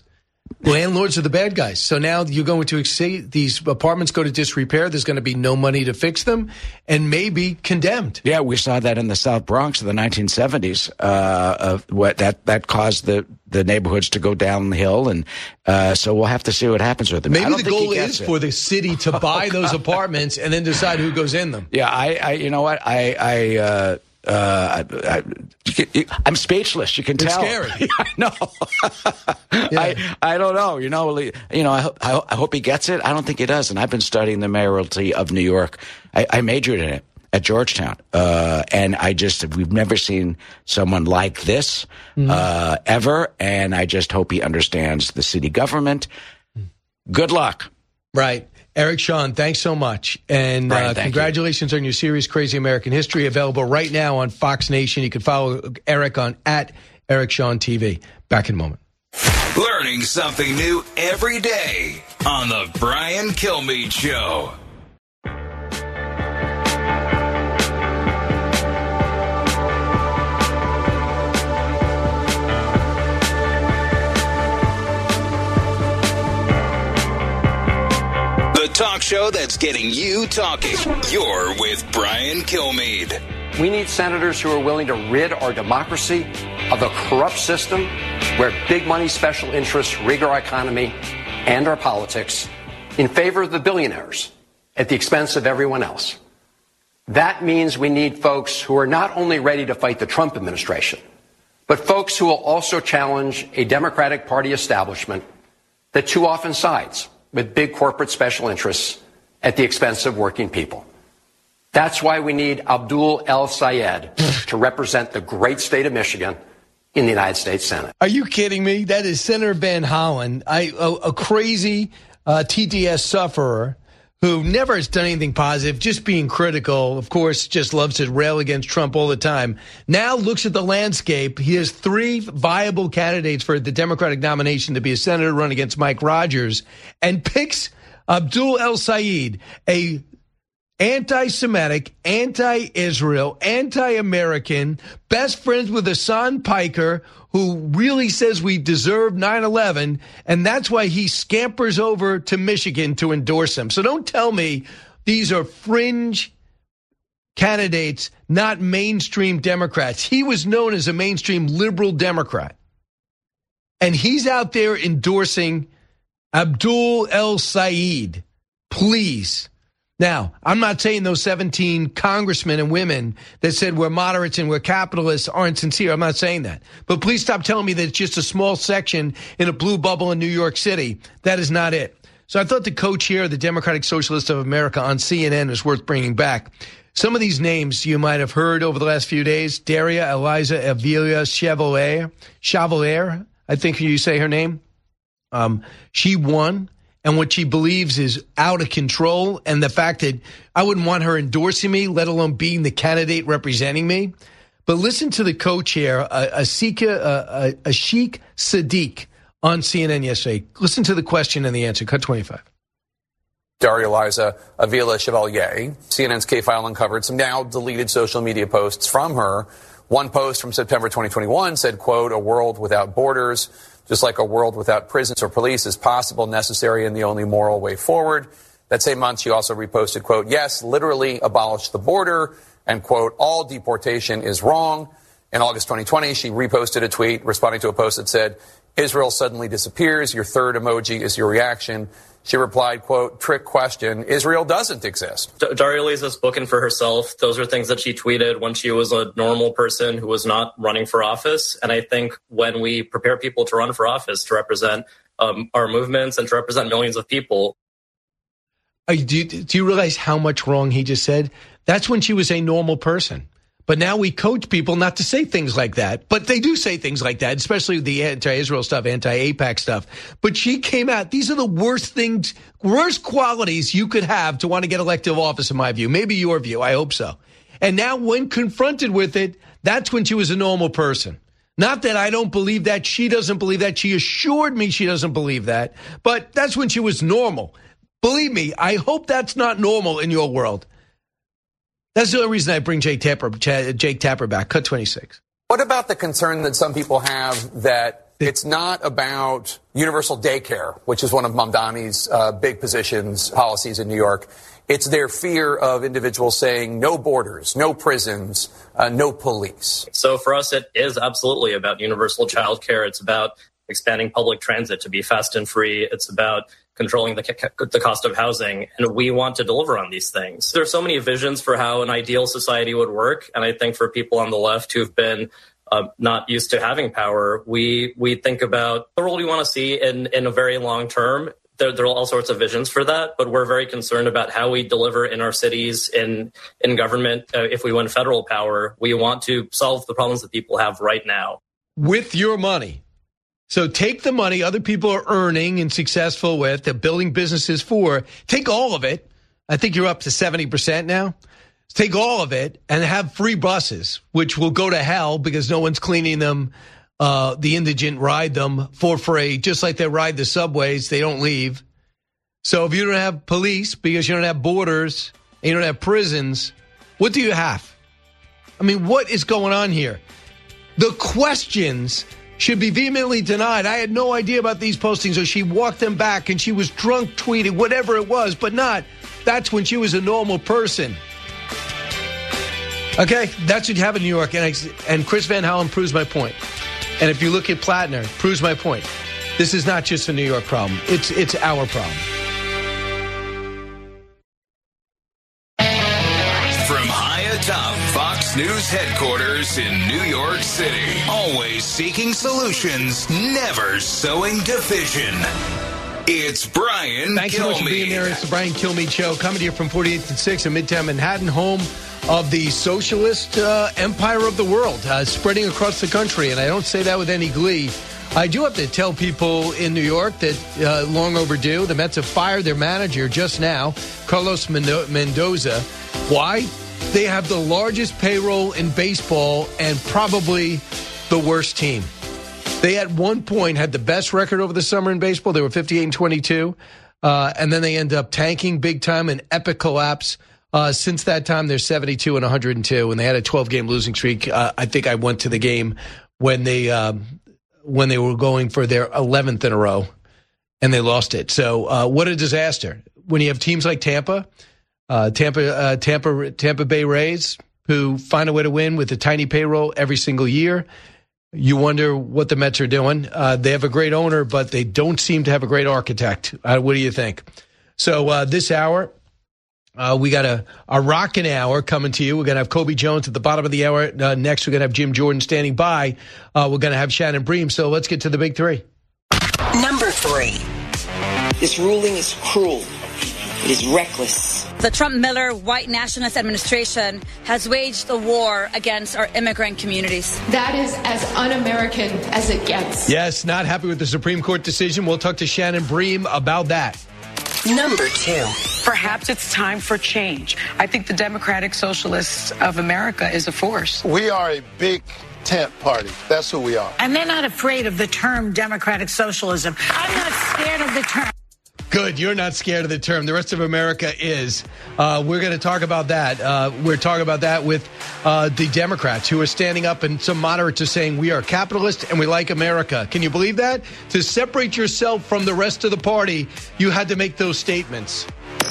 Landlords are the bad guys. So now you're going to see these apartments go to disrepair. There's going to be no money to fix them and maybe condemned.
Yeah, we saw that in the South Bronx in the nineteen seventies. Uh, of what that that caused the, the neighborhoods to go downhill, and uh, so we'll have to see what happens with them.
Maybe the goal is it. for the city to buy those apartments and then decide who goes in them.
Yeah, I, I you know what, I, I. Uh, Uh, I, I, you can, I'm speechless. You can
it's
tell.
It's scary.
I know. yeah. I I don't know. You know. You know. I, ho- I hope he gets it. I don't think he does. And I've been studying the mayoralty of New York. I, I majored in it at Georgetown, uh, and I just we've never seen someone like this mm-hmm. uh, ever. And I just hope he understands the city government. Good luck.
Right. Eric Shawn, thanks so much. And
Brian,
uh, congratulations
you.
on your series, Crazy American History, available right now on Fox Nation. You can follow Eric on at Eric Shawn T V. Back in a moment.
Learning something new every day on the Brian Kilmeade Show. Talk show that's getting you talking. You're with Brian Kilmeade.
We need senators who are willing to rid our democracy of a corrupt system where big money special interests rig our economy and our politics in favor of the billionaires at the expense of everyone else. That means we need folks who are not only ready to fight the Trump administration, but folks who will also challenge a Democratic Party establishment that too often sides with big corporate special interests at the expense of working people. That's why we need Abdul El-Sayed to represent the great state of Michigan in the United States Senate.
Are you kidding me? That is Senator Van Hollen, I, a, a crazy uh, T D S sufferer who never has done anything positive, just being critical, of course, just loves to rail against Trump all the time. Now looks at the landscape. He has three viable candidates for the Democratic nomination to be a senator, run against Mike Rogers, and picks Abdul El-Sayed, a anti-Semitic, anti-Israel, anti-American, best friends with Hassan Piker, who really says we deserve nine eleven, and that's why he scampers over to Michigan to endorse him. So don't tell me these are fringe candidates, not mainstream Democrats. He was known as a mainstream liberal Democrat, and he's out there endorsing Abdul El-Sayed. Please. Now, I'm not saying those seventeen congressmen and women that said we're moderates and we're capitalists aren't sincere. I'm not saying that. But please stop telling me that it's just a small section in a blue bubble in New York City. That is not it. So I thought the co-chair of the Democratic Socialists of America on C N N is worth bringing back. Some of these names you might have heard over the last few days. Daria Eliza Avila Chevalier, Chevalier, I think you say her name. Um, she won. And what she believes is out of control, and the fact that I wouldn't want her endorsing me, let alone being the candidate representing me. But listen to the co-chair, Asika, Ashik Sadiq, on C N N yesterday. Listen to the question and the answer. Cut twenty-five.
Daria Eliza Avila Chevalier, C N N's K-File uncovered some now deleted social media posts from her. One post from September twenty twenty-one said, quote, "A world without borders, just like a world without prisons or police, is possible, necessary, and the only moral way forward." That same month, she also reposted, quote, "Yes, literally abolish the border," and, quote, "all deportation is wrong." In August twenty twenty, she reposted a tweet responding to a post that said, "Israel suddenly disappears. Your third emoji is your reaction." She replied, quote, "Trick question. Israel doesn't exist."
D- Daria Eliza's spoken for herself. Those are things that she tweeted when she was a normal person who was not running for office. And I think when we prepare people to run for office, to represent um, our movements and to represent millions of people.
Uh, do, you, do you realize how much wrong he just said? That's when she was a normal person. But now we coach people not to say things like that. But they do say things like that, especially the anti-Israel stuff, anti-AIPAC stuff. But she came out. These are the worst things, worst qualities you could have to want to get elective office, in my view. Maybe your view. I hope so. And now when confronted with it, that's when she was a normal person. Not that I don't believe that. She doesn't believe that. She assured me she doesn't believe that. But that's when she was normal. Believe me, I hope that's not normal in your world. That's the only reason I bring Jake Tapper, Jake Tapper back. Cut twenty-six.
What about the concern that some people have that It's not about universal daycare, which is one of Mamdani's uh, big positions, policies in New York. It's their fear of individuals saying no borders, no prisons, uh, no police.
So for us, it is absolutely about universal child care. It's about expanding public transit to be fast and free. It's about controlling the, the cost of housing. And we want to deliver on these things. There are so many visions for how an ideal society would work. And I think for people on the left who've been Uh, not used to having power, we we think about the role we want to see in, in a very long term. There, there are all sorts of visions for that, but we're very concerned about how we deliver in our cities, in in government. Uh, if we win federal power, we want to solve the problems that people have right now.
With your money. So take the money other people are earning and successful with, they're building businesses for, take all of it. I think you're up to seventy percent now. Take all of it and have free buses, which will go to hell because no one's cleaning them. Uh, the indigent ride them for free, just like they ride the subways. They don't leave. So if you don't have police because you don't have borders and you don't have prisons, what do you have? I mean, what is going on here? The questions should be vehemently denied. I had no idea about these postings, or she walked them back and she was drunk tweeting, whatever it was, but not. That's when she was a normal person. Okay, that's what you have in New York, and, I, and Chris Van Hollen proves my point. And if you look at Plattner, proves my point. This is not just a New York problem. It's it's our problem.
From high atop Fox News headquarters in New York City, always seeking solutions, never sowing division. It's Brian
Thanks so much for being there. It's the Brian Kilmeade Show, coming to you from forty-eighth and sixth in Midtown Manhattan, home of the socialist uh, empire of the world, uh, spreading across the country. And I don't say that with any glee. I do have to tell people in New York that uh, long overdue, the Mets have fired their manager just now, Carlos Mendoza. Why? They have the largest payroll in baseball and probably the worst team. They at one point had the best record over the summer in baseball. They were fifty-eight and twenty-two. Uh, and then they end up tanking big time, an epic collapse. Uh, since that time, they're seventy-two and one hundred two, and they had a twelve-game losing streak. Uh, I think I went to the game when they um, when they were going for their eleventh in a row, and they lost it. So uh, what a disaster. When you have teams like Tampa, uh, Tampa, uh, Tampa, Tampa Bay Rays, who find a way to win with a tiny payroll every single year, you wonder what the Mets are doing. Uh, they have a great owner, but they don't seem to have a great architect. Uh, what do you think? So uh, this hour, uh, we got a, a rockin' hour coming to you. We're going to have Kobe Jones at the bottom of the hour. Uh, next, we're going to have Jim Jordan standing by. Uh, we're going to have Shannon Bream. So let's get to the big three.
Number three. This ruling is cruel. It is reckless.
The Trump-Miller white nationalist administration has waged a war against our immigrant communities.
That is as un-American as it gets.
Yes, not happy with the Supreme Court decision. We'll talk to Shannon Bream about that.
Number two.
Perhaps it's time for change. I think the Democratic Socialists of America is a force.
We are a big tent party. That's who we are.
And they're not afraid of the term democratic socialism. I'm not scared of the term.
Good. You're not scared of the term. The rest of America is. Uh, we're going to talk about that. Uh, we're talking about that with uh, the Democrats who are standing up, and some moderates are saying we are capitalist and we like America. Can you believe that? To separate yourself from the rest of the party, you had to make those statements.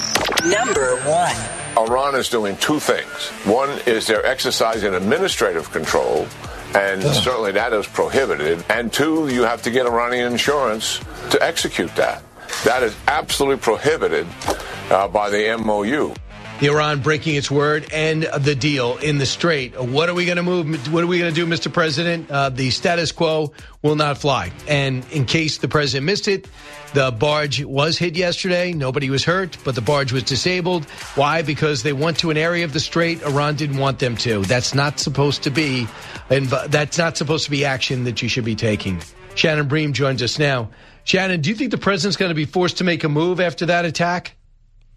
Number one.
Iran is doing two things. One is they're exercising administrative control, and Ugh. certainly that is prohibited. And two, you have to get Iranian insurance to execute that. That is absolutely prohibited uh, by the M O U.
Iran breaking its word and the deal in the Strait. What are we going to move? What are we going to do, Mister President? Uh, the status quo will not fly. And in case the president missed it, the barge was hit yesterday. Nobody was hurt, but the barge was disabled. Why? Because they went to an area of the Strait Iran didn't want them to. That's not supposed to be, and that's not supposed to be action that you should be taking. Shannon Bream joins us now. Shannon, do you think the president's going to be forced to make a move after that attack?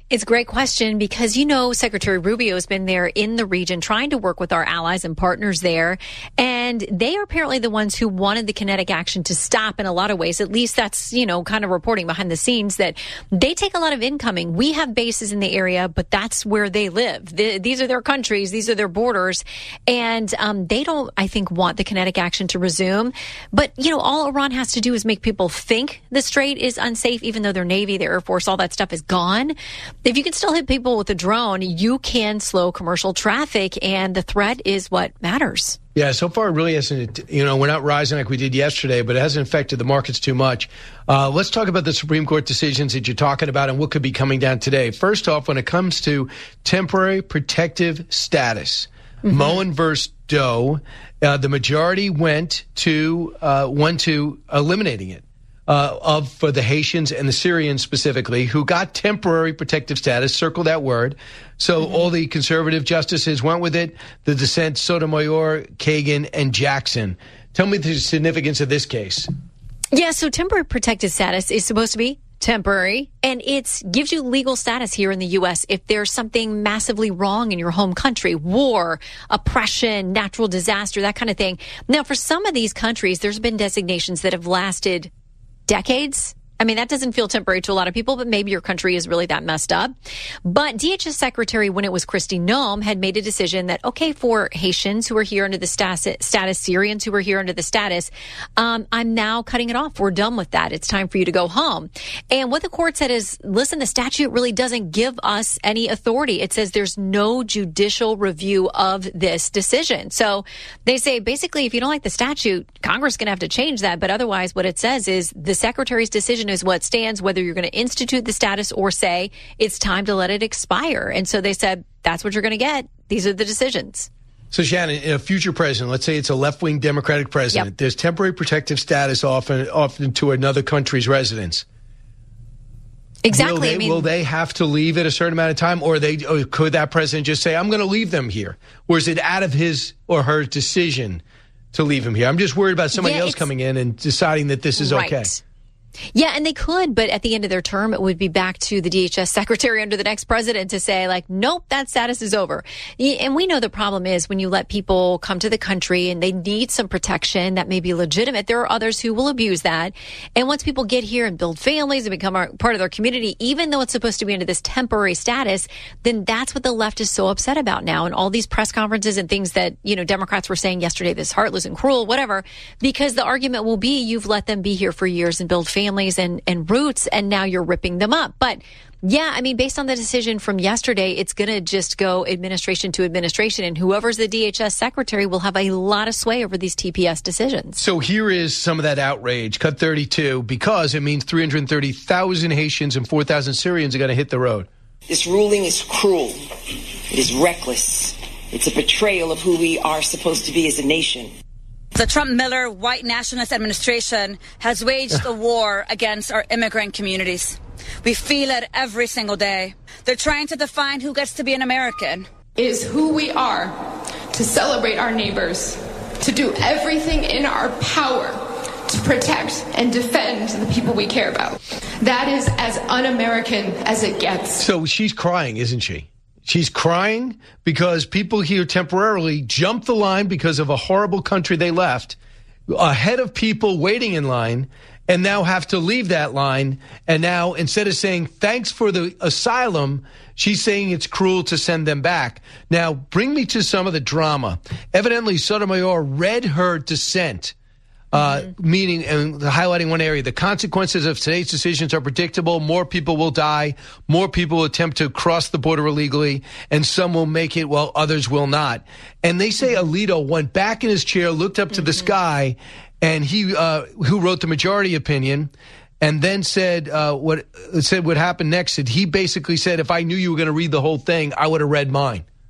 It's a great question because, you know, Secretary Rubio has been there in the region trying to work with our allies and partners there. And they are apparently the ones who wanted the kinetic action to stop in a lot of ways. At least that's, you know, kind of reporting behind the scenes that they take a lot of incoming. We have bases in the area, but that's where they live. The, these are their countries. These are their borders. And um, they don't, I think, want the kinetic action to resume. But, you know, all Iran has to do is make people think the strait is unsafe, even though their Navy, their Air Force, all that stuff is gone. If you can still hit people with a drone, you can slow commercial traffic, and the threat is what matters.
Yeah, so far it really hasn't, you know, we're not rising like we did yesterday, but it hasn't affected the markets too much. Uh, let's talk about the Supreme Court decisions that you're talking about and what could be coming down today. First off, when it comes to temporary protective status, mm-hmm. Moen versus Doe, uh, the majority went to, uh, went to eliminating it. Uh, of for the Haitians and the Syrians specifically, who got temporary protective status, circle that word. So mm-hmm. all the conservative justices went with it. The dissent, Sotomayor, Kagan, and Jackson. Tell me the significance of this case.
Yeah, so temporary protective status is supposed to be temporary, and it gives you legal status here in the U S if there's something massively wrong in your home country, war, oppression, natural disaster, that kind of thing. Now, for some of these countries, there's been designations that have lasted decades. I mean, that doesn't feel temporary to a lot of people, but maybe your country is really that messed up. But D H S Secretary, when it was Kristi Noem, had made a decision that, okay, for Haitians who are here under the status, status Syrians who are here under the status, um, I'm now cutting it off. We're done with that. It's time for you to go home. And what the court said is, listen, the statute really doesn't give us any authority. It says there's no judicial review of this decision. So they say, basically, if you don't like the statute, Congress is going to have to change that. But otherwise, what it says is the Secretary's decision is what stands, whether you're going to institute the status or say it's time to let it expire. And so they said, that's what you're going to get. These are the decisions.
So, Shannon, a future president, let's say it's a left-wing Democratic president, yep. There's temporary protective status often, often to another country's residents.
Exactly.
Will they,
I mean,
will they have to leave at a certain amount of time, or they or could that president just say, I'm going to leave them here? Or is it out of his or her decision to leave him here? I'm just worried about somebody
yeah,
else coming in and deciding that this is
right.
okay.
Yeah, and they could, but at the end of their term, it would be back to the D H S secretary under the next president to say, like, nope, that status is over. And we know the problem is when you let people come to the country and they need some protection that may be legitimate, there are others who will abuse that. And once people get here and build families and become part of their community, even though it's supposed to be under this temporary status, then that's what the left is so upset about now. And all these press conferences and things that, you know, Democrats were saying yesterday, this heartless and cruel, whatever, because the argument will be you've let them be here for years and build families. families and, and roots, and now you're ripping them up. But yeah, I mean, based on the decision from yesterday, it's going to just go administration to administration, and whoever's the D H S secretary will have a lot of sway over these T P S decisions.
So here is some of that outrage. Cut thirty-two, because it means three hundred thirty thousand Haitians and four thousand Syrians are going to hit the road.
This ruling is cruel. It is reckless. It's a betrayal of who we are supposed to be as a nation.
The Trump-Miller white nationalist administration has waged a war against our immigrant communities. We feel it every single day. They're trying to define who gets to be an American.
It is who we are to celebrate our neighbors, to do everything in our power to protect and defend the people we care about. That is as un-American as it gets.
So she's crying, isn't she? She's crying because people here temporarily jumped the line because of a horrible country they left, ahead of people waiting in line, and now have to leave that line. And now, instead of saying thanks for the asylum, she's saying it's cruel to send them back. Now, bring me to some of the drama. Evidently, Sotomayor read her dissent. Uh, mm-hmm. Meaning, and highlighting one area, the consequences of today's decisions are predictable. More people will die. More people will attempt to cross the border illegally, and some will make it while others will not. And they say Alito went back in his chair, looked up to mm-hmm. the sky, and he, uh, who wrote the majority opinion, and then said, uh, what, said what happened next. He basically said, if I knew you were going to read the whole thing, I would have read mine.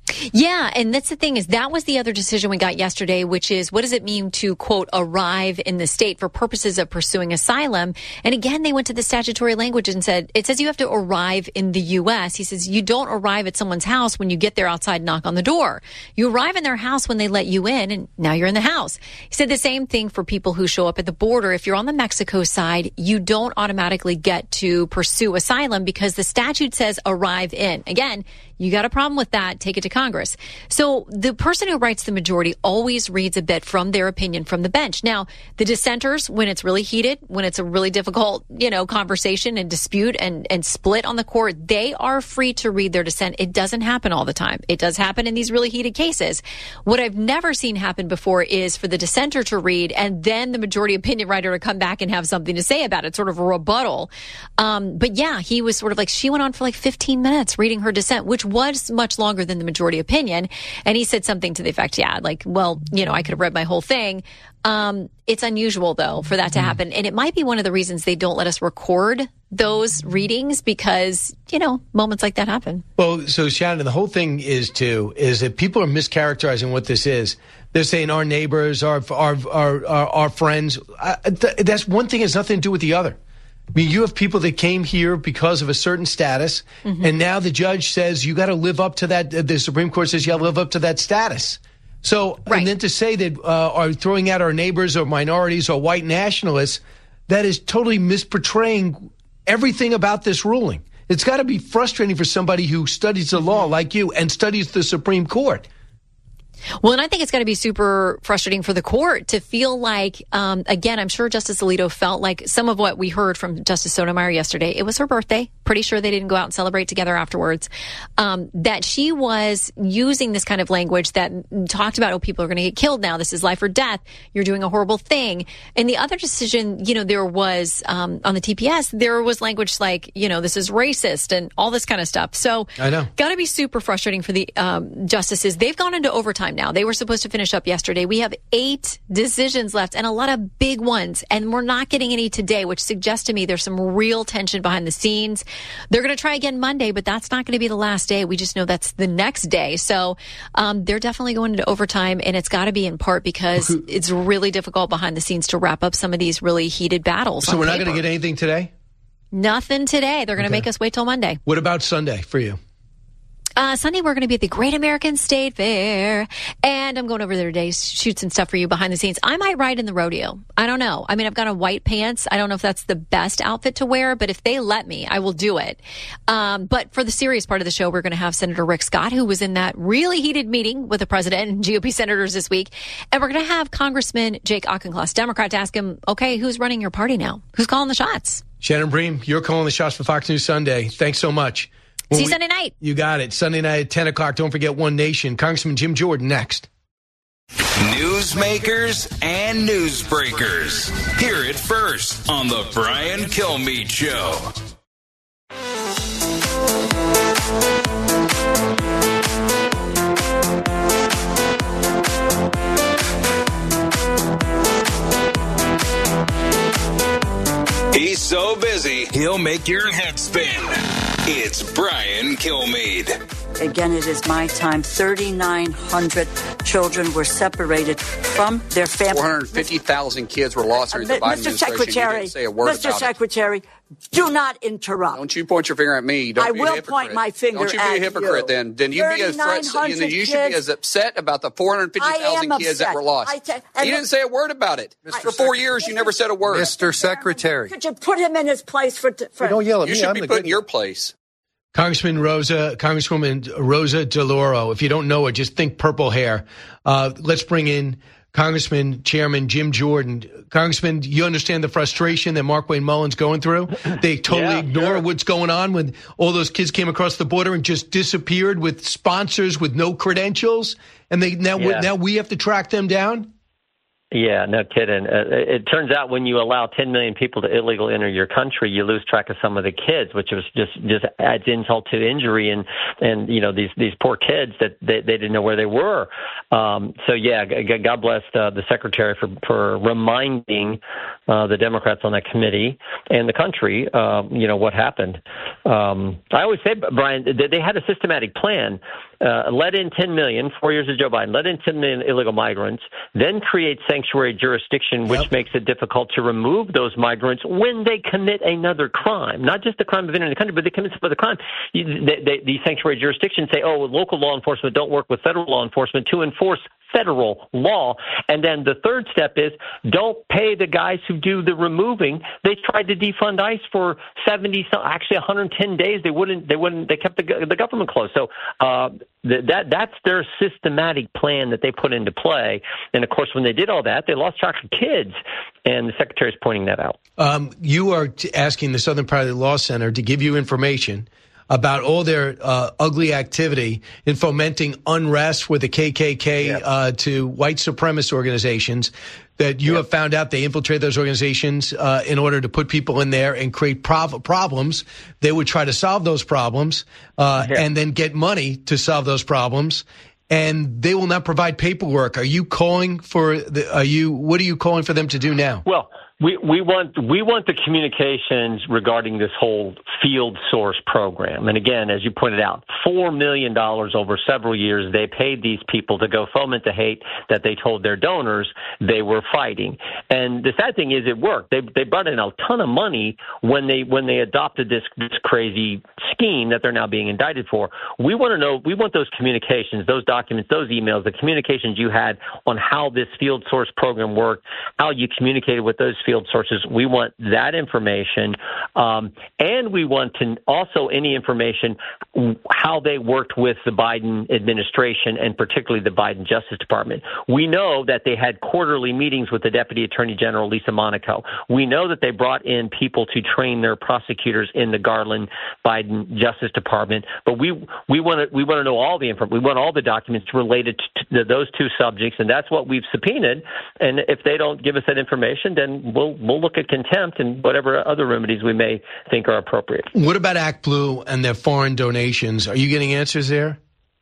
Yeah, and that's the thing is that was the other decision we got yesterday, which is what does it mean to, quote, arrive in the state for purposes of pursuing asylum? And again, they went to the statutory language and said, it says you have to arrive in the U S. He says you don't arrive at someone's house when you get there outside and knock on the door. You arrive in their house when they let you in, and now you're in the house. He said the same thing for people who show up at the border. If you're on the Mexico side, you don't automatically get to pursue asylum because the statute says arrive in. Again, you got a problem with that, take it to Congress. So the person who writes the majority always reads a bit from their opinion from the bench. Now, the dissenters, when it's really heated, when it's a really difficult, you know, conversation and dispute and, and split on the court, they are free to read their dissent. It doesn't happen all the time. It does happen in these really heated cases. What I've never seen happen before is for the dissenter to read and then the majority opinion writer to come back and have something to say about it, sort of a rebuttal. Um, but yeah, he was sort of like, she went on for like fifteen minutes reading her dissent, which was much longer than the majority opinion. And he said something to the effect, yeah, like, well, you know, I could have read my whole thing. Um, it's unusual, though, for that to happen. And it might be one of the reasons they don't let us record those readings because, you know, moments like that happen.
Well, so Shannon, the whole thing is, too, is that people are mischaracterizing what this is. They're saying our neighbors, our, our, our, our, our friends. Uh, th- that's one thing has nothing to do with the other. I mean, you have people that came here because of a certain status, mm-hmm. and now the judge says you got to live up to that. The Supreme Court says you got to live up to that status. So, right. And then to say that uh, are throwing out our neighbors or minorities or white nationalists, that is totally misportraying everything about this ruling. It's got to be frustrating for somebody who studies the law like you and studies the Supreme Court.
Well, and I think it's got to be super frustrating for the court to feel like, um, again, I'm sure Justice Alito felt like some of what we heard from Justice Sotomayor yesterday, it was her birthday. Pretty sure they didn't go out and celebrate together afterwards. Um, that she was using this kind of language that talked about, oh, people are going to get killed now. This is life or death. You're doing a horrible thing. And the other decision, you know, there was, um, on the T P S, there was language like, you know, this is racist and all this kind of stuff. So
I know.
Got to be super frustrating for the um, justices. They've gone into overtime now. They were supposed to finish up yesterday. We have eight decisions left and a lot of big ones, and we're not getting any today, which suggests to me there's some real tension behind the scenes. They're going to try again Monday, but that's not going to be the last day. We just know that's the next day. So um, they're definitely going into overtime, and it's got to be in part because it's really difficult behind the scenes to wrap up some of these really heated battles.
So we're not going to get anything today?
Nothing today. They're going to okay. make us wait till Monday.
What about Sunday for you?
Uh, Sunday, we're going to be at the Great American State Fair, and I'm going over there today, shoot some stuff for you behind the scenes. I might ride in the rodeo. I don't know. I mean, I've got on white pants. I don't know if that's the best outfit to wear, but if they let me, I will do it. Um, but for the serious part of the show, we're going to have Senator Rick Scott, who was in that really heated meeting with the president and G O P senators this week. And we're going to have Congressman Jake Auchincloss, Democrat, to ask him, okay, who's running your party now? Who's calling the shots?
Shannon Bream, you're calling the shots for Fox News Sunday. Thanks so much.
When See you we, Sunday night.
You got it. Sunday night at ten o'clock. Don't forget One Nation. Congressman Jim Jordan next.
Newsmakers and newsbreakers. Hear it first on the Brian Kilmeade Show. He's so busy, he'll make your head spin. It's Brian Kilmeade.
Again, it is my time. thirty-nine hundred children were separated from their families.
four hundred fifty thousand kids were lost during uh, the Biden
Mister
administration.
Secretary,
you didn't say a word
Mister
about
Secretary,
it.
do not interrupt.
Don't you point your finger at me. Don't
I
be a
will
hypocrite.
point my finger
Don't you be
at
a hypocrite
you.
then. Then you be as threat, you, you should be as upset about the four hundred fifty thousand kids that were lost.
I ta-
you didn't say a word about it. Mister For four years, you never said a word.
Mister Secretary.
Could you put him in his place for... for
don't yell at
you
me.
should
I'm
be
the
put in
good
your place.
Congressman Rosa, Congresswoman Rosa DeLauro. If you don't know her, just think purple hair. Uh, let's bring in Congressman Chairman Jim Jordan. Congressman, you understand the frustration that Markwayne Mullin's going through? They totally yeah, ignore sure. what's going on when all those kids came across the border and just disappeared with sponsors with no credentials, and they now yeah. now we have to track them down.
Yeah, no kidding. Uh, it turns out when you allow ten million people to illegally enter your country, you lose track of some of the kids, which was just, just adds insult to injury. And, and you know, these, these poor kids that they, they didn't know where they were. Um, so, yeah, God bless uh, the Secretary for, for reminding uh, the Democrats on that committee and the country, uh, you know, what happened. Um, I always say, Brian, they had a systematic plan. uh, let in ten million, four years of Joe Biden, let in ten million illegal migrants, then create sanctuary jurisdiction, which yep. makes it difficult to remove those migrants when they commit another crime, not just the crime of entering the country, but they commit some other crime. You, they, they, these sanctuary jurisdictions say, oh, local law enforcement don't work with federal law enforcement to enforce federal law. And then the third step is don't pay the guys who do the removing. They tried to defund ICE for seventy, actually one hundred ten days. They wouldn't, they wouldn't, they kept the, the government closed. So uh, th- that that's their systematic plan that they put into play. And of course, when they did all that, they lost track of kids. And the secretary is pointing that out.
Um, you are t- asking the Southern Poverty Law Center to give you information about all their uh, ugly activity in fomenting unrest with the K K K yep. uh, to white supremacist organizations, that you yep. have found out they infiltrate those organizations uh, in order to put people in there and create prov- problems. They would try to solve those problems uh, yep. and then get money to solve those problems. And they will not provide paperwork. Are you calling for the, are you, what are you calling for them to do now?
Well, We we want we want the communications regarding this whole field source program. And again, as you pointed out, four million dollars over several years, they paid these people to go foment the hate that they told their donors they were fighting. And the sad thing is it worked. They they brought in a ton of money when they when they adopted this, this crazy scheme that they're now being indicted for. We want to know, we want those communications, those documents, those emails, the communications you had on how this field source program worked, how you communicated with those field sources. We want that information, um, and we want to also any information how they worked with the Biden administration and particularly the Biden Justice Department. We know that they had quarterly meetings with the Deputy Attorney General, Lisa Monaco. We know that they brought in people to train their prosecutors in the Garland Biden Justice Department. But we we want to we want to know all the information. We want all the documents related to those two subjects, and that's what we've subpoenaed. And if they don't give us that information, then we'll we'll look at contempt and whatever other remedies we may think are appropriate.
What about ActBlue and their foreign donations? Are you getting answers there?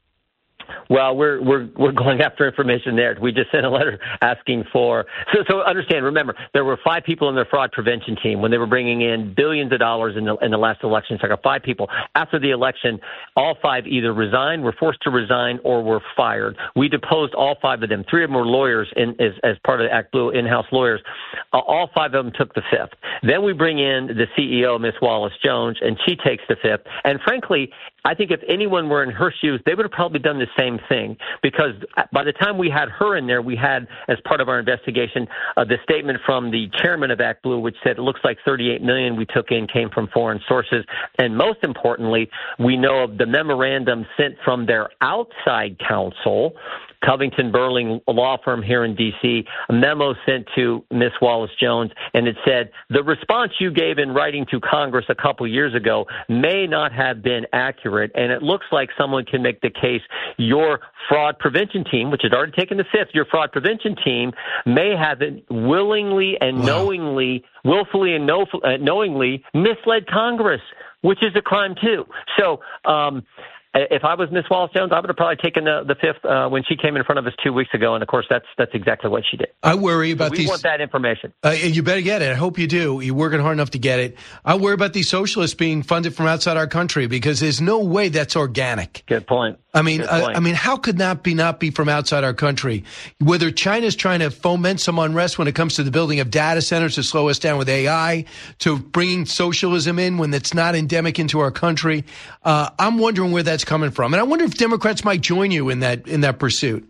Well, we're we're we're going after information there. We just sent a letter asking for. So so understand. Remember, there were five people in their fraud prevention team when they were bringing in billions of dollars in the in the last election cycle. Five people. After the election, all five either resigned, were forced to resign, or were fired. We deposed all five of them. Three of them were lawyers in as as part of the ActBlue in-house lawyers. Uh, all five of them took the fifth. Then we bring in the C E O, Miss Wallace Jones, and she takes the fifth. And frankly, I think if anyone were in her shoes, they would have probably done the same thing, because by the time we had her in there, we had, as part of our investigation, uh, the statement from the chairman of ActBlue, which said it looks like thirty-eight million dollars we took in came from foreign sources. And most importantly, we know of the memorandum sent from their outside counsel, Covington Burling law firm here in D C, a memo sent to Miss Wallace Jones, and it said, the response you gave in writing to Congress a couple years ago may not have been accurate, and it looks like someone can make the case your fraud prevention team, which has already taken the fifth, your fraud prevention team may have willingly and wow. knowingly, willfully and know, uh, knowingly misled Congress, which is a crime too. So, um, if I was Miss Wallace Jones, I would have probably taken the, the fifth uh, when she came in front of us two weeks ago, and of course, that's that's exactly what she did.
I worry about
so we
these.
We want that information.
Uh, you better get it. I hope you do. You're working hard enough to get it. I worry about these socialists being funded from outside our country, because there's no way that's organic.
Good point.
I mean,
Good
uh,
point.
I mean, how could that be not be from outside our country? Whether China's trying to foment some unrest when it comes to the building of data centers to slow us down with A I, to bringing socialism in when it's not endemic into our country, uh, I'm wondering where that's coming from, and I wonder if Democrats might join you in that in that pursuit.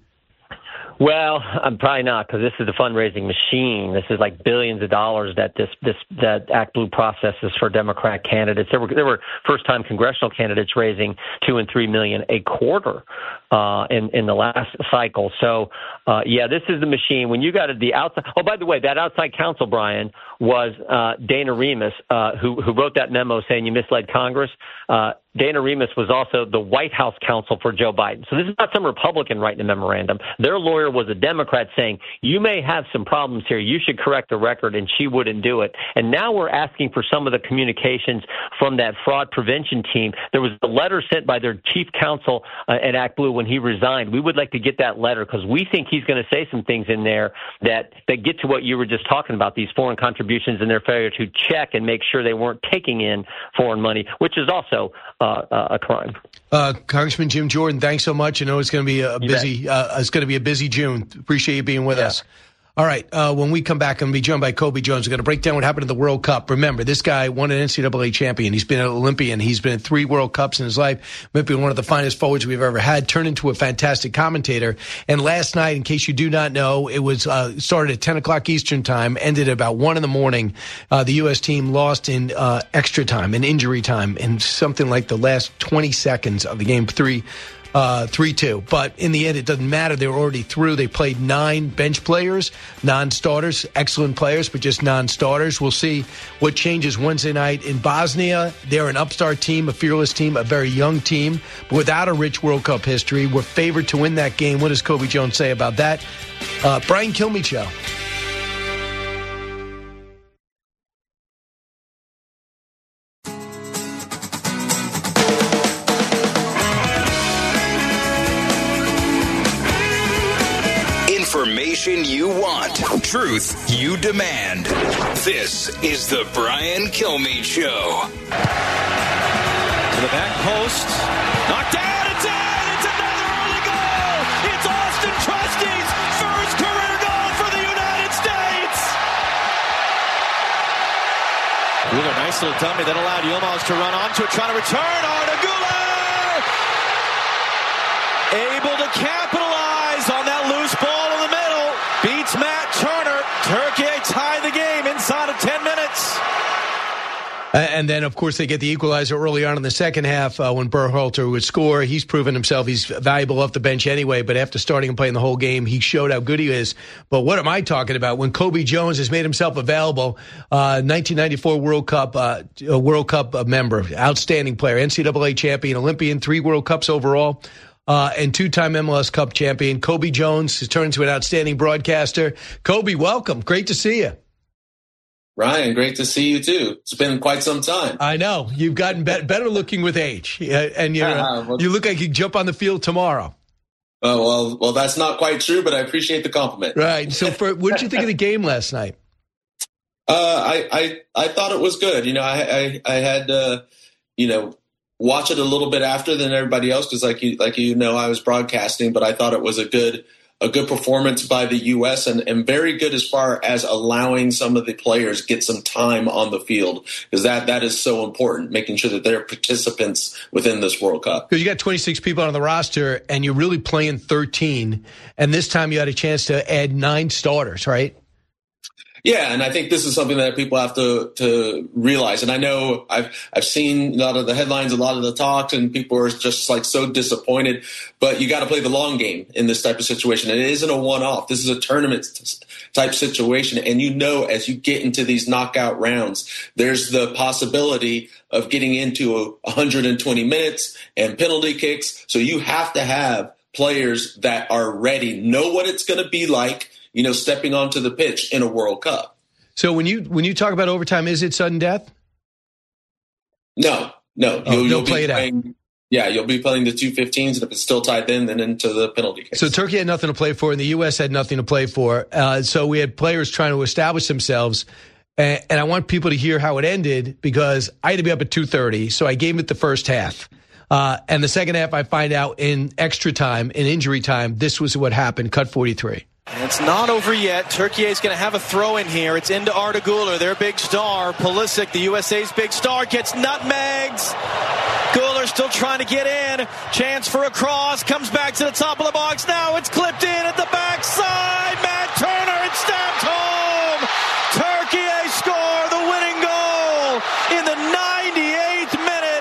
Well, I'm probably not, because this is a fundraising machine. This is like billions of dollars that this this that ActBlue processes for Democrat candidates. There were there were first time congressional candidates raising two and three million a quarter uh, in in the last cycle. So uh, yeah, this is the machine. When you got the outside. Oh, by the way, that outside counsel, Brian, was uh, Dana Remus, uh, who who wrote that memo saying you misled Congress. Uh, Dana Remus was also the White House counsel for Joe Biden. So this is not some Republican writing a memorandum. Their lawyer was a Democrat saying, you may have some problems here. You should correct the record, and she wouldn't do it. And now we're asking for some of the communications from that fraud prevention team. There was a letter sent by their chief counsel uh, at ActBlue when he resigned. We would like to get that letter, because we think he's going to say some things in there that, that get to what you were just talking about, these foreign contributions and their failure to check and make sure they weren't taking in foreign money, which is also uh, uh, a crime.
Uh, Congressman Jim Jordan, thanks so much. I know it's going to be a busy. Uh, it's going to be a busy June. Appreciate you being with yeah. us. All right. Uh, when we come back, I'm going to be joined by Kobe Jones. We're going to break down what happened in the World Cup. Remember, this guy won an N C double A champion. He's been an Olympian. He's been in three World Cups in his life. Might be one of the finest forwards we've ever had. Turned into a fantastic commentator. And last night, in case you do not know, it was uh, started at ten o'clock Eastern time, ended at about one in the morning. Uh, the U S team lost in uh, extra time, in injury time, in something like the last twenty seconds of the game. Three. Uh, three two. But in the end, it doesn't matter. They were already through. They played nine bench players, non-starters, excellent players, but just non-starters. We'll see what changes Wednesday night in Bosnia. They're an upstart team, a fearless team, a very young team, but without a rich World Cup history. We're favored to win that game. What does Kobe Jones say about that? Uh, Brian Kilmeade Show.
Information you want, truth you demand. This is the Brian Kilmeade Show.
To the back post, knocked down, it's in, it's another early goal. It's Austin Trusty's first career goal for the United States. Guler, nice little dummy that allowed Yilmaz to run onto it, trying to return. Arda Guler able to capitalize on that loose ball in the middle. Beats Matt Turner. Turkey tie the game inside of ten minutes.
And then, of course, they get the equalizer early on in the second half uh, when Berhalter would score. He's proven himself. He's valuable off the bench anyway, but after starting and playing the whole game, he showed how good he is. But what am I talking about? When Kobe Jones has made himself available, uh, nineteen ninety-four World Cup, uh, World Cup member, outstanding player, N C double A champion, Olympian, three World Cups overall. Uh, and two-time M L S Cup champion. Kobe Jones has turned into an outstanding broadcaster. Kobe, welcome. Great to see you.
Ryan, great to see you, too. It's been quite some time.
I know. You've gotten be- better looking with age. And you're, uh, well, you look like you jump on the field tomorrow.
Oh, well, well, that's not quite true, but I appreciate the compliment.
Right. So for, what did you think of the game last night?
Uh, I, I, I thought it was good. You know, I, I, I had, uh, you know, watch it a little bit after than everybody else because, like you, like you know, I was broadcasting, but I thought it was a good, a good performance by the U S and, and very good as far as allowing some of the players get some time on the field because that that is so important, making sure that they're participants within this World Cup.
Because you got twenty-six people on the roster and you're really playing thirteen, and this time you had a chance to add nine starters, right?
Yeah, and I think this is something that people have to to realize. And I know I've I've seen a lot of the headlines, a lot of the talks, and people are just like so disappointed. But you got to play the long game in this type of situation. It isn't a one-off. This is a tournament type situation. And you know, as you get into these knockout rounds, there's the possibility of getting into a one hundred twenty minutes and penalty kicks. So you have to have players that are ready, know what it's going to be like, you know, stepping onto the pitch in a World Cup.
So when you when you talk about overtime, is it sudden death?
No, no.
Oh,
you'll, you'll
play
be
it
playing,
out.
Yeah, you'll be playing the two fifteens, and if it's still tied in, then into the penalty case.
So Turkey had nothing to play for, and the U S had nothing to play for. Uh, so we had players trying to establish themselves. And, and I want people to hear how it ended because I had to be up at two thirty, so I gave it the first half. Uh, and the second half, I find out in extra time, in injury time, this was what happened. Cut forty-three.
And it's not over yet. Turkey is going to have a throw in here. It's into Arda Guler, their big star. Pulisic, the U S A's big star, gets nutmegs. Guler still trying to get in. Chance for a cross. Comes back to the top of the box. Now it's clipped in at the backside. Matt Turner, it's stamped home. Turkey score the winning goal in the ninety-eighth minute.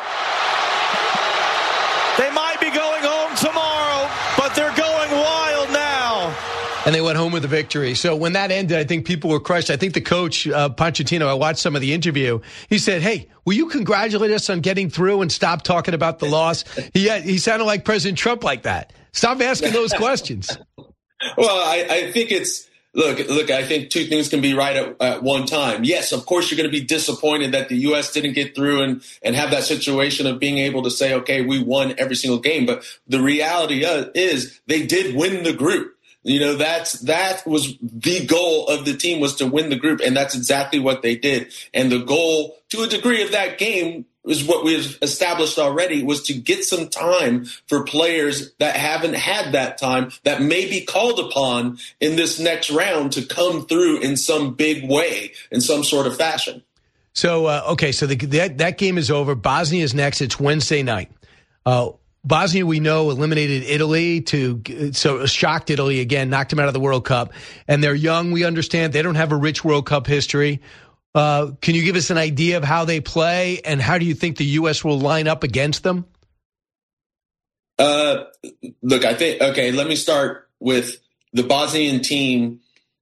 They might be going home tomorrow, but they're going wild now.
And they went home with a victory. So when that ended, I think people were crushed. I think the coach, uh, Pochettino, I watched some of the interview. He said, hey, will you congratulate us on getting through and stop talking about the loss? He had, he sounded like President Trump like that. Stop asking those questions.
Well, I, I think it's, look, look, I think two things can be right at, at one time. Yes, of course, you're going to be disappointed that the U S didn't get through and, and have that situation of being able to say, okay, we won every single game. But the reality is they did win the group. You know, that's, that was the goal of the team, was to win the group. And that's exactly what they did. And the goal to a degree of that game is what we've established already, was to get some time for players that haven't had that time, that may be called upon in this next round to come through in some big way, in some sort of fashion.
So, uh, okay, so the, that, that game is over. Bosnia is next. It's Wednesday night. Uh, Bosnia, we know, eliminated Italy to so shocked Italy again, knocked them out of the World Cup. And they're young, we understand. They don't have a rich World Cup history. Uh, can you give us an idea of how they play, and how do you think the U S will line up against them?
Uh, look, I think, okay, let me start with the Bosnian team.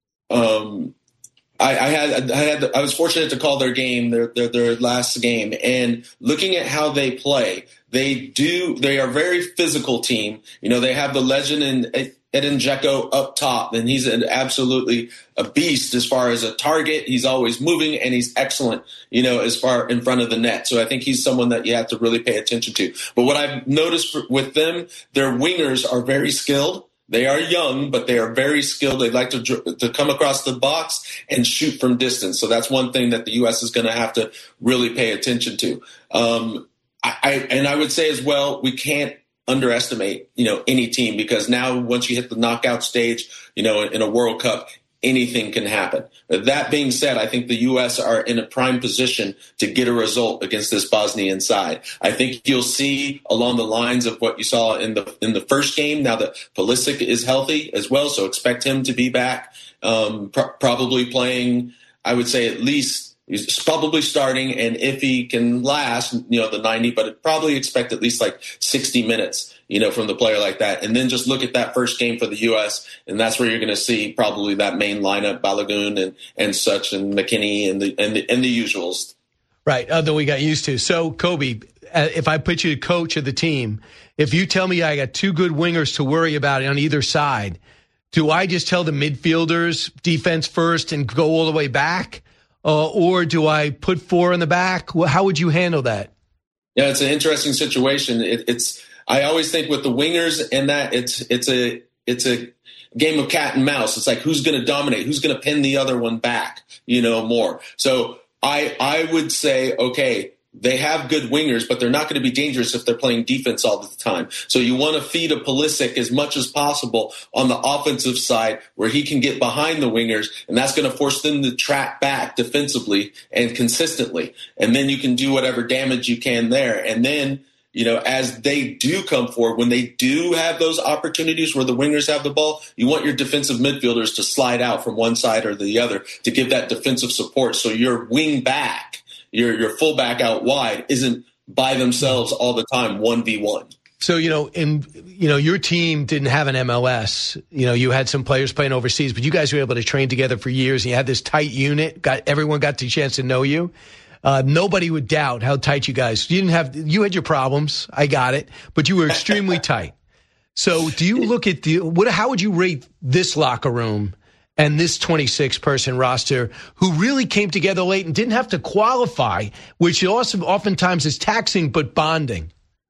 Um, I, I had, I had, I was fortunate to call their game, their, their, their last game, and looking at how they play, they do, they are a very physical team. You know, they have the legend in Edin Dzeko up top, and he's an absolutely a beast as far as a target. He's always moving, and he's excellent, you know, as far in front of the net. So I think he's someone that you have to really pay attention to. But what I've noticed with them, their wingers are very skilled. They are young, but they are very skilled. They like to to come across the box and shoot from distance. So that's one thing that the U S is going to have to really pay attention to. Um, I, I and I would say as well, we can't underestimate, you know, any team, because now once you hit the knockout stage, you know, in a World Cup, anything can happen. But that being said, I think the U S are in a prime position to get a result against this Bosnian side. I think you'll see along the lines of what you saw in the in the first game. Now that Pulisic is healthy as well, so expect him to be back, um, pr- probably playing, I would say at least he's probably starting, and if he can last, you know, the ninety, but probably expect at least like sixty minutes, you know, from the player like that. And then just look at that first game for the U S, and that's where you're going to see probably that main lineup, Balogun and, and such, and McKinney and the, and the, and the usuals.
Right, uh, that we got used to. So, Kobe, uh, if I put you coach of the team, if you tell me I got two good wingers to worry about on either side, do I just tell the midfielders defense first and go all the way back? Uh, or do I put four in the back? How would you handle that?
Yeah, it's an interesting situation. It, it's I always think with the wingers and that it's it's a it's a game of cat and mouse. It's like who's going to dominate, who's going to pin the other one back, you know, more. So I I would say, okay, they have good wingers, but they're not going to be dangerous if they're playing defense all the time. So you want to feed a Pulisic as much as possible on the offensive side where he can get behind the wingers, and that's going to force them to track back defensively and consistently. And then you can do whatever damage you can there. And then, you know, as they do come forward, when they do have those opportunities where the wingers have the ball, you want your defensive midfielders to slide out from one side or the other to give that defensive support. So your wing back, Your your fullback out wide isn't by themselves all the time, one v one.
So, you know, in you know, your team didn't have an M L S. You know, you had some players playing overseas, but you guys were able to train together for years, and you had this tight unit. Got everyone got the chance to know you. Uh, nobody would doubt how tight you guys. You didn't have you had your problems. I got it, but you were extremely tight. So, do you look at the what? How would you rate this locker room and this twenty-six person roster who really came together late and didn't have to qualify, which also oftentimes is taxing but bonding?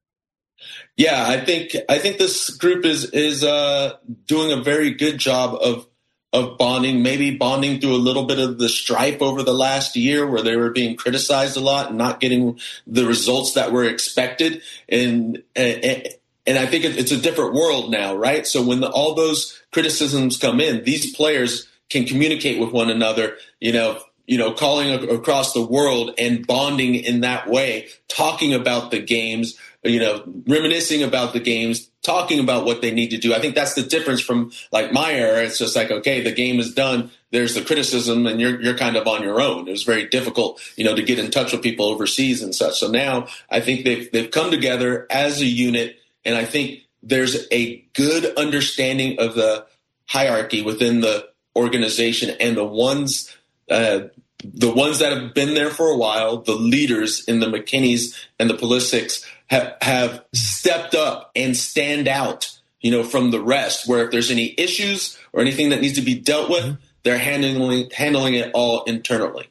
Yeah, I think I think this group is is uh, doing a very good job of of bonding, maybe bonding through a little bit of the strife over the last year where they were being criticized a lot and not getting the results that were expected. And and, and I think it's a different world now, right? So when the, all those criticisms come in, these players can communicate with one another, you know, you know, calling across the world and bonding in that way, talking about the games, you know, reminiscing about the games, talking about what they need to do. I think that's the difference from like my era. It's just like, okay, the game is done. There's the criticism and you're, you're kind of on your own. It was very difficult, you know, to get in touch with people overseas and such. So now I think they've, they've come together as a unit. And I think there's a good understanding of the hierarchy within the organization, and the ones, uh, the ones that have been there for a while, the leaders in the McKinneys and the Pulisics have, have stepped up and stand out, you know, from the rest, where if there's any issues or anything that needs to be dealt with, mm-hmm. they're handling, handling it all internally.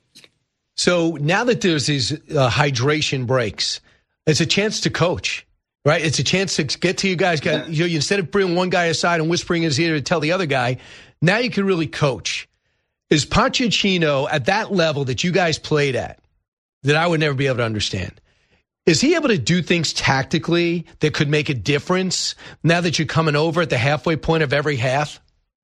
So now that there's these uh, hydration breaks, it's a chance to coach. Right, it's a chance to get to you guys. You know, instead of bringing one guy aside and whispering in his ear to tell the other guy, now you can really coach. Is Pochettino at that level that you guys played at, that I would never be able to understand? Is he able to do things tactically that could make a difference now that you're coming over at the halfway point of every half?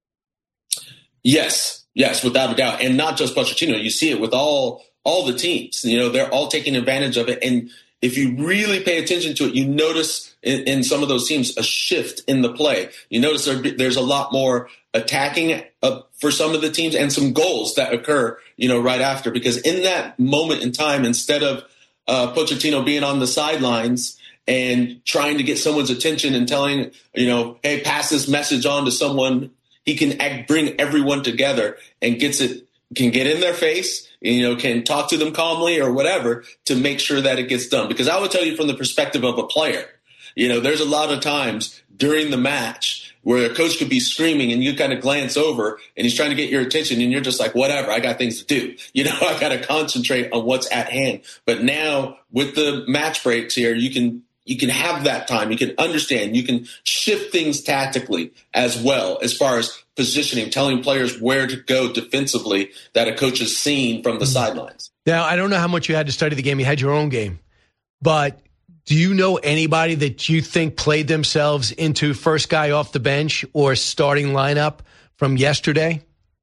Yes, yes, without a doubt. And not just Pochettino. You see it with all all the teams. You know, they're all taking advantage of it. And if you really pay attention to it, you notice in, in some of those teams a shift in the play. You notice there, there's a lot more attacking uh, for some of the teams and some goals that occur, you know, right after. Because in that moment in time, instead of uh, Pochettino being on the sidelines and trying to get someone's attention and telling, you know, hey, pass this message on to someone, he can act, bring everyone together and gets it, can get in their face, you know, can talk to them calmly or whatever to make sure that it gets done. Because I would tell you from the perspective of a player, you know, there's a lot of times during the match where a coach could be screaming and you kind of glance over and he's trying to get your attention and you're just like, whatever, I got things to do. You know, I got to concentrate on what's at hand. But now with the match breaks here, you can You can have that time. You can understand. You can shift things tactically as well as far as positioning, telling players where to go defensively that a coach has seen from the sidelines.
Now, I don't know how much you had to study the game. You had your own game. But do you know anybody that you think played themselves into first guy off the bench or starting lineup from yesterday?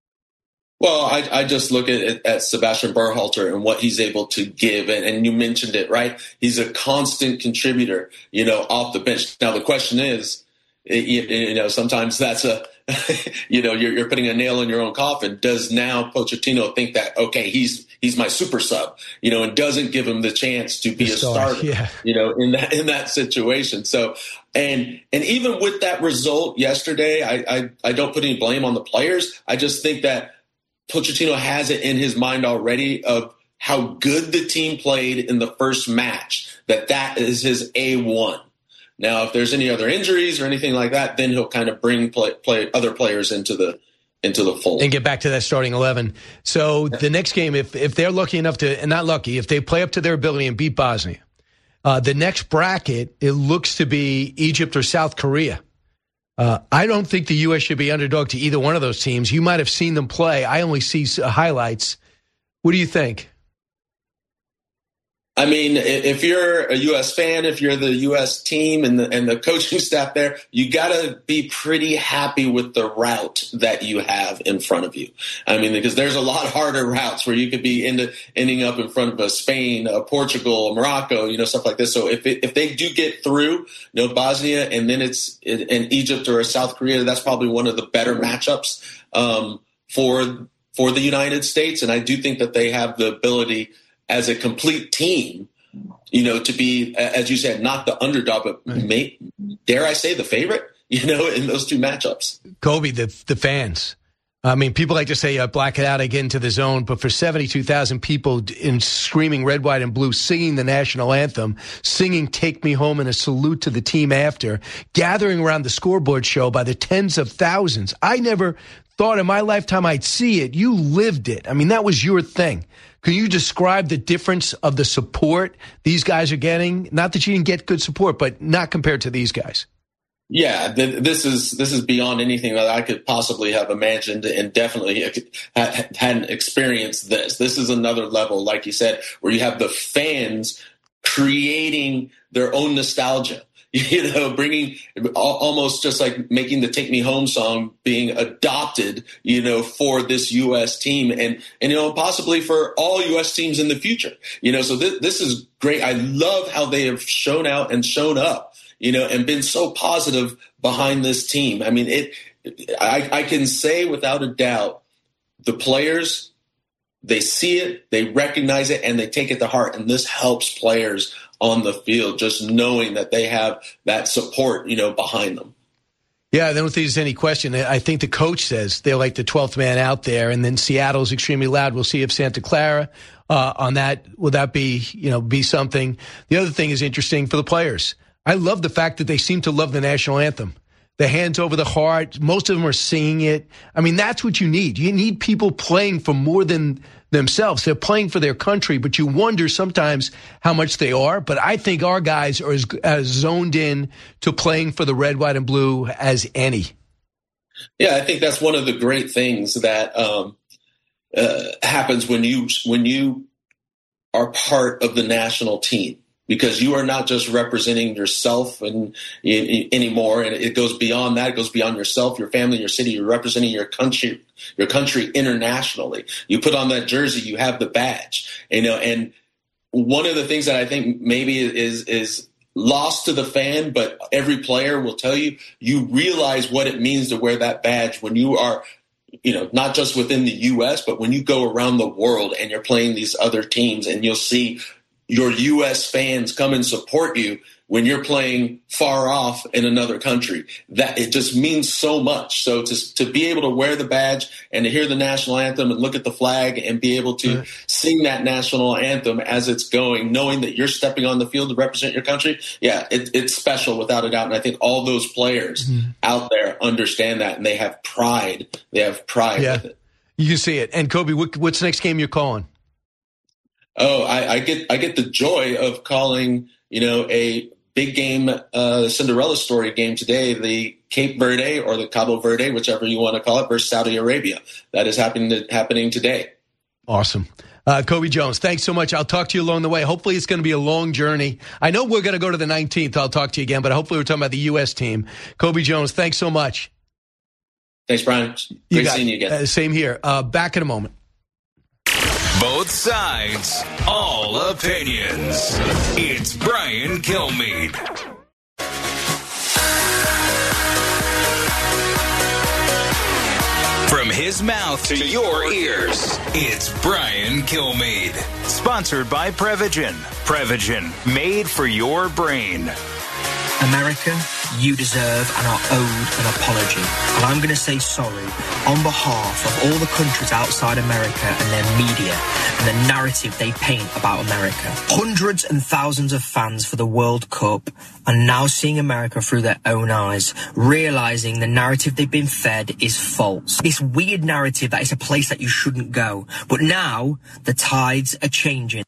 Well, I, I just look at, at Sebastian Berhalter and what he's able to give. And, and you mentioned it, right? He's a constant contributor, you know, off the bench. Now, the question is, you, you know, sometimes that's a, you know, you're, you're putting a nail in your own coffin. Does now Pochettino think that, okay, he's he's my super sub, you know, and doesn't give him the chance to be a starter,
yeah.
you know, in that in that situation. So, and and even with that result yesterday, I, I, I don't put any blame on the players. I just think that Pochettino has it in his mind already of how good the team played in the first match, that that is his A one. Now, if there's any other injuries or anything like that, then he'll kind of bring play, play other players into the into the fold.
And get back to that starting eleven. So the next game, if if they're lucky enough to, and not lucky, if they play up to their ability and beat Bosnia, uh, the next bracket, it looks to be Egypt or South Korea. Uh, I don't think the U S should be underdog to either one of those teams. You might have seen them play. I only see highlights. What do you think?
I mean, if you're a U S fan, if you're the U S team and the, and the coaching staff there, you got to be pretty happy with the route that you have in front of you. I mean, because there's a lot harder routes where you could be into, ending up in front of a Spain, a Portugal, a Morocco, you know, stuff like this. So if it, if they do get through, you know, Bosnia and then it's in Egypt or South Korea, that's probably one of the better matchups um, for for the United States. And I do think that they have the ability as a complete team, you know, to be, as you said, not the underdog, but may, dare I say the favorite, you know, in those two matchups.
Kobe, the the fans. I mean, people like to say, uh, black it out, I get into the zone, but for seventy-two thousand people in screaming red, white, and blue, singing the national anthem, singing Take Me Home and a salute to the team after, gathering around the scoreboard show by the tens of thousands. I never thought in my lifetime I'd see it. You lived it. I mean, that was your thing. Can you describe the difference of the support these guys are getting? Not that you didn't get good support, but not compared to these guys.
Yeah, th- this is this is beyond anything that I could possibly have imagined, and definitely ha- hadn't experienced this. This is another level, like you said, where you have the fans creating their own nostalgia. You know, bringing almost just like making the Take Me Home song being adopted, you know, for this U S team and, and, you know, possibly for all U S teams in the future, you know, so th- this is great. I love how they have shown out and shown up, you know, and been so positive behind this team. I mean, it, I, I can say without a doubt, the players, they see it, they recognize it, and they take it to heart. And this helps players on the field, just knowing that they have that support, you know, behind them.
Yeah, I don't think there's any question. I think the coach says they're like the twelfth man out there, and then Seattle's extremely loud. We'll see if Santa Clara uh, on that, will that be, you know, be something. The other thing is interesting for the players. I love the fact that they seem to love the national anthem. The hands over the heart. Most of them are singing it. I mean, that's what you need. You need people playing for more than themselves. They're playing for their country, but you wonder sometimes how much they are. But I think our guys are as, as zoned in to playing for the red, white, and blue as any.
Yeah, I think that's one of the great things that um, uh, happens when you when you are part of the national team. because you are not just representing yourself and anymore. And it goes beyond that. It goes beyond yourself, your family, your city. You're representing your country, your country internationally. You put on that jersey, you have the badge, you know, and one of the things that I think maybe is, is lost to the fan, but every player will tell you, you realize what it means to wear that badge when you are, you know, not just within the U S, but when you go around the world and you're playing these other teams and you'll see your U S fans come and support you when you're playing far off in another country. That it just means so much. So to to be able to wear the badge and to hear the national anthem and look at the flag and be able to right. sing that national anthem as it's going, knowing that you're stepping on the field to represent your country, yeah, it, it's special without a doubt. And I think all those players mm-hmm. out there understand that, and they have pride. They have pride
yeah.
with it.
You can see it. And Kobe, what, what's the next game you're calling?
Oh, I, I get I get the joy of calling, you know, a big game, uh, Cinderella story game today, the Cape Verde or the Cabo Verde, whichever you want to call it, versus Saudi Arabia. That is happening to, happening today.
Awesome. Uh, Kobe Jones, thanks so much. I'll talk to you along the way. Hopefully it's going to be a long journey. I know we're going to go to the nineteenth. I'll talk to you again, but hopefully we're talking about the U S team. Kobe Jones, thanks so much.
Thanks, Brian. Great you got, seeing you again.
Uh, same here. Uh, back in a moment.
Both sides, all opinions. It's Brian Kilmeade. From his mouth to your ears, it's Brian Kilmeade. Sponsored by Prevagen. Prevagen, made for your brain.
America, you deserve and are owed an apology. And I'm going to say sorry on behalf of all the countries outside America and their media and the narrative they paint about America. Hundreds and thousands of fans for the World Cup are now seeing America through their own eyes, realizing the narrative they've been fed is false. This weird narrative that it's a place that you shouldn't go. But now the tides are changing.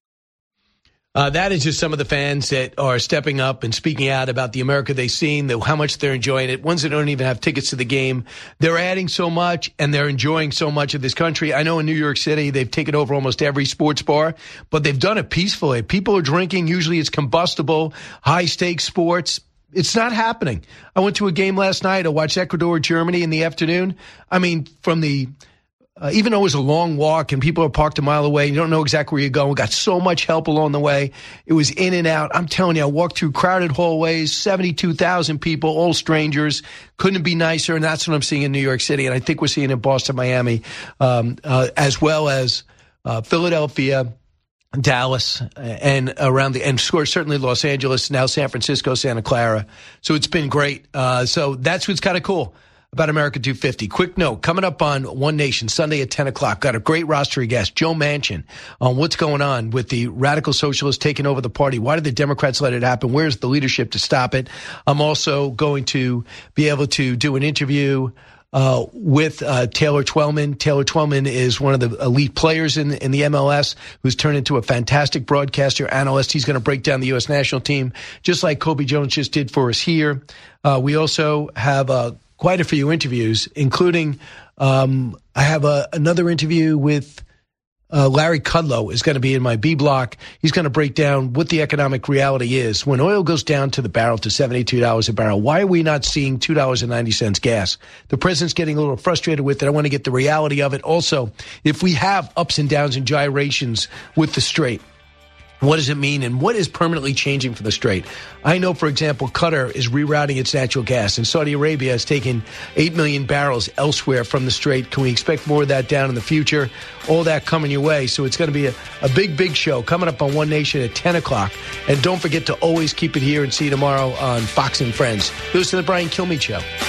Uh, that is just some of the fans that are stepping up and speaking out about the America they've seen, the, how much they're enjoying it. Ones that don't even have tickets to the game. They're adding so much, and they're enjoying so much of this country. I know in New York City, they've taken over almost every sports bar, but they've done it peacefully. People are drinking. Usually it's combustible, high-stakes sports. It's not happening. I went to a game last night. I watched Ecuador, Germany in the afternoon. I mean, from the... Uh, even though it was a long walk and people are parked a mile away, you don't know exactly where you're going. We got so much help along the way. It was in and out. I'm telling you, I walked through crowded hallways, seventy-two thousand people, all strangers. Couldn't be nicer, and that's what I'm seeing in New York City. And I think we're seeing it in Boston, Miami, um, uh, as well as uh, Philadelphia, Dallas, and around the, and certainly Los Angeles, now San Francisco, Santa Clara. So it's been great. Uh, so that's what's kind of cool about America two fifty. Quick note, coming up on One Nation, Sunday at ten o'clock. Got a great roster of guests. Joe Manchin on what's going on with the radical socialists taking over the party. Why did the Democrats let it happen? Where's the leadership to stop it? I'm also going to be able to do an interview uh, with uh, Taylor Twellman. Taylor Twellman is one of the elite players in, in the M L S who's turned into a fantastic broadcaster, analyst. He's going to break down the U S national team, just like Kobe Jones just did for us here. Uh, we also have a quite a few interviews, including um, I have a, another interview with uh, Larry Kudlow is going to be in my B block. He's going to break down what the economic reality is. When oil goes down to the barrel to seventy-two dollars a barrel, why are we not seeing two dollars and ninety cents gas? The president's getting a little frustrated with it. I want to get the reality of it. Also, if we have ups and downs and gyrations with the Strait, what does it mean, and what is permanently changing for the Strait? I know, for example, Qatar is rerouting its natural gas, and Saudi Arabia has taken eight million barrels elsewhere from the Strait. Can we expect more of that down in the future? All that coming your way. So it's going to be a, a big, big show coming up on One Nation at ten o'clock. And don't forget to always keep it here and see you tomorrow on Fox and Friends. Listen to the Brian Kilmeade Show.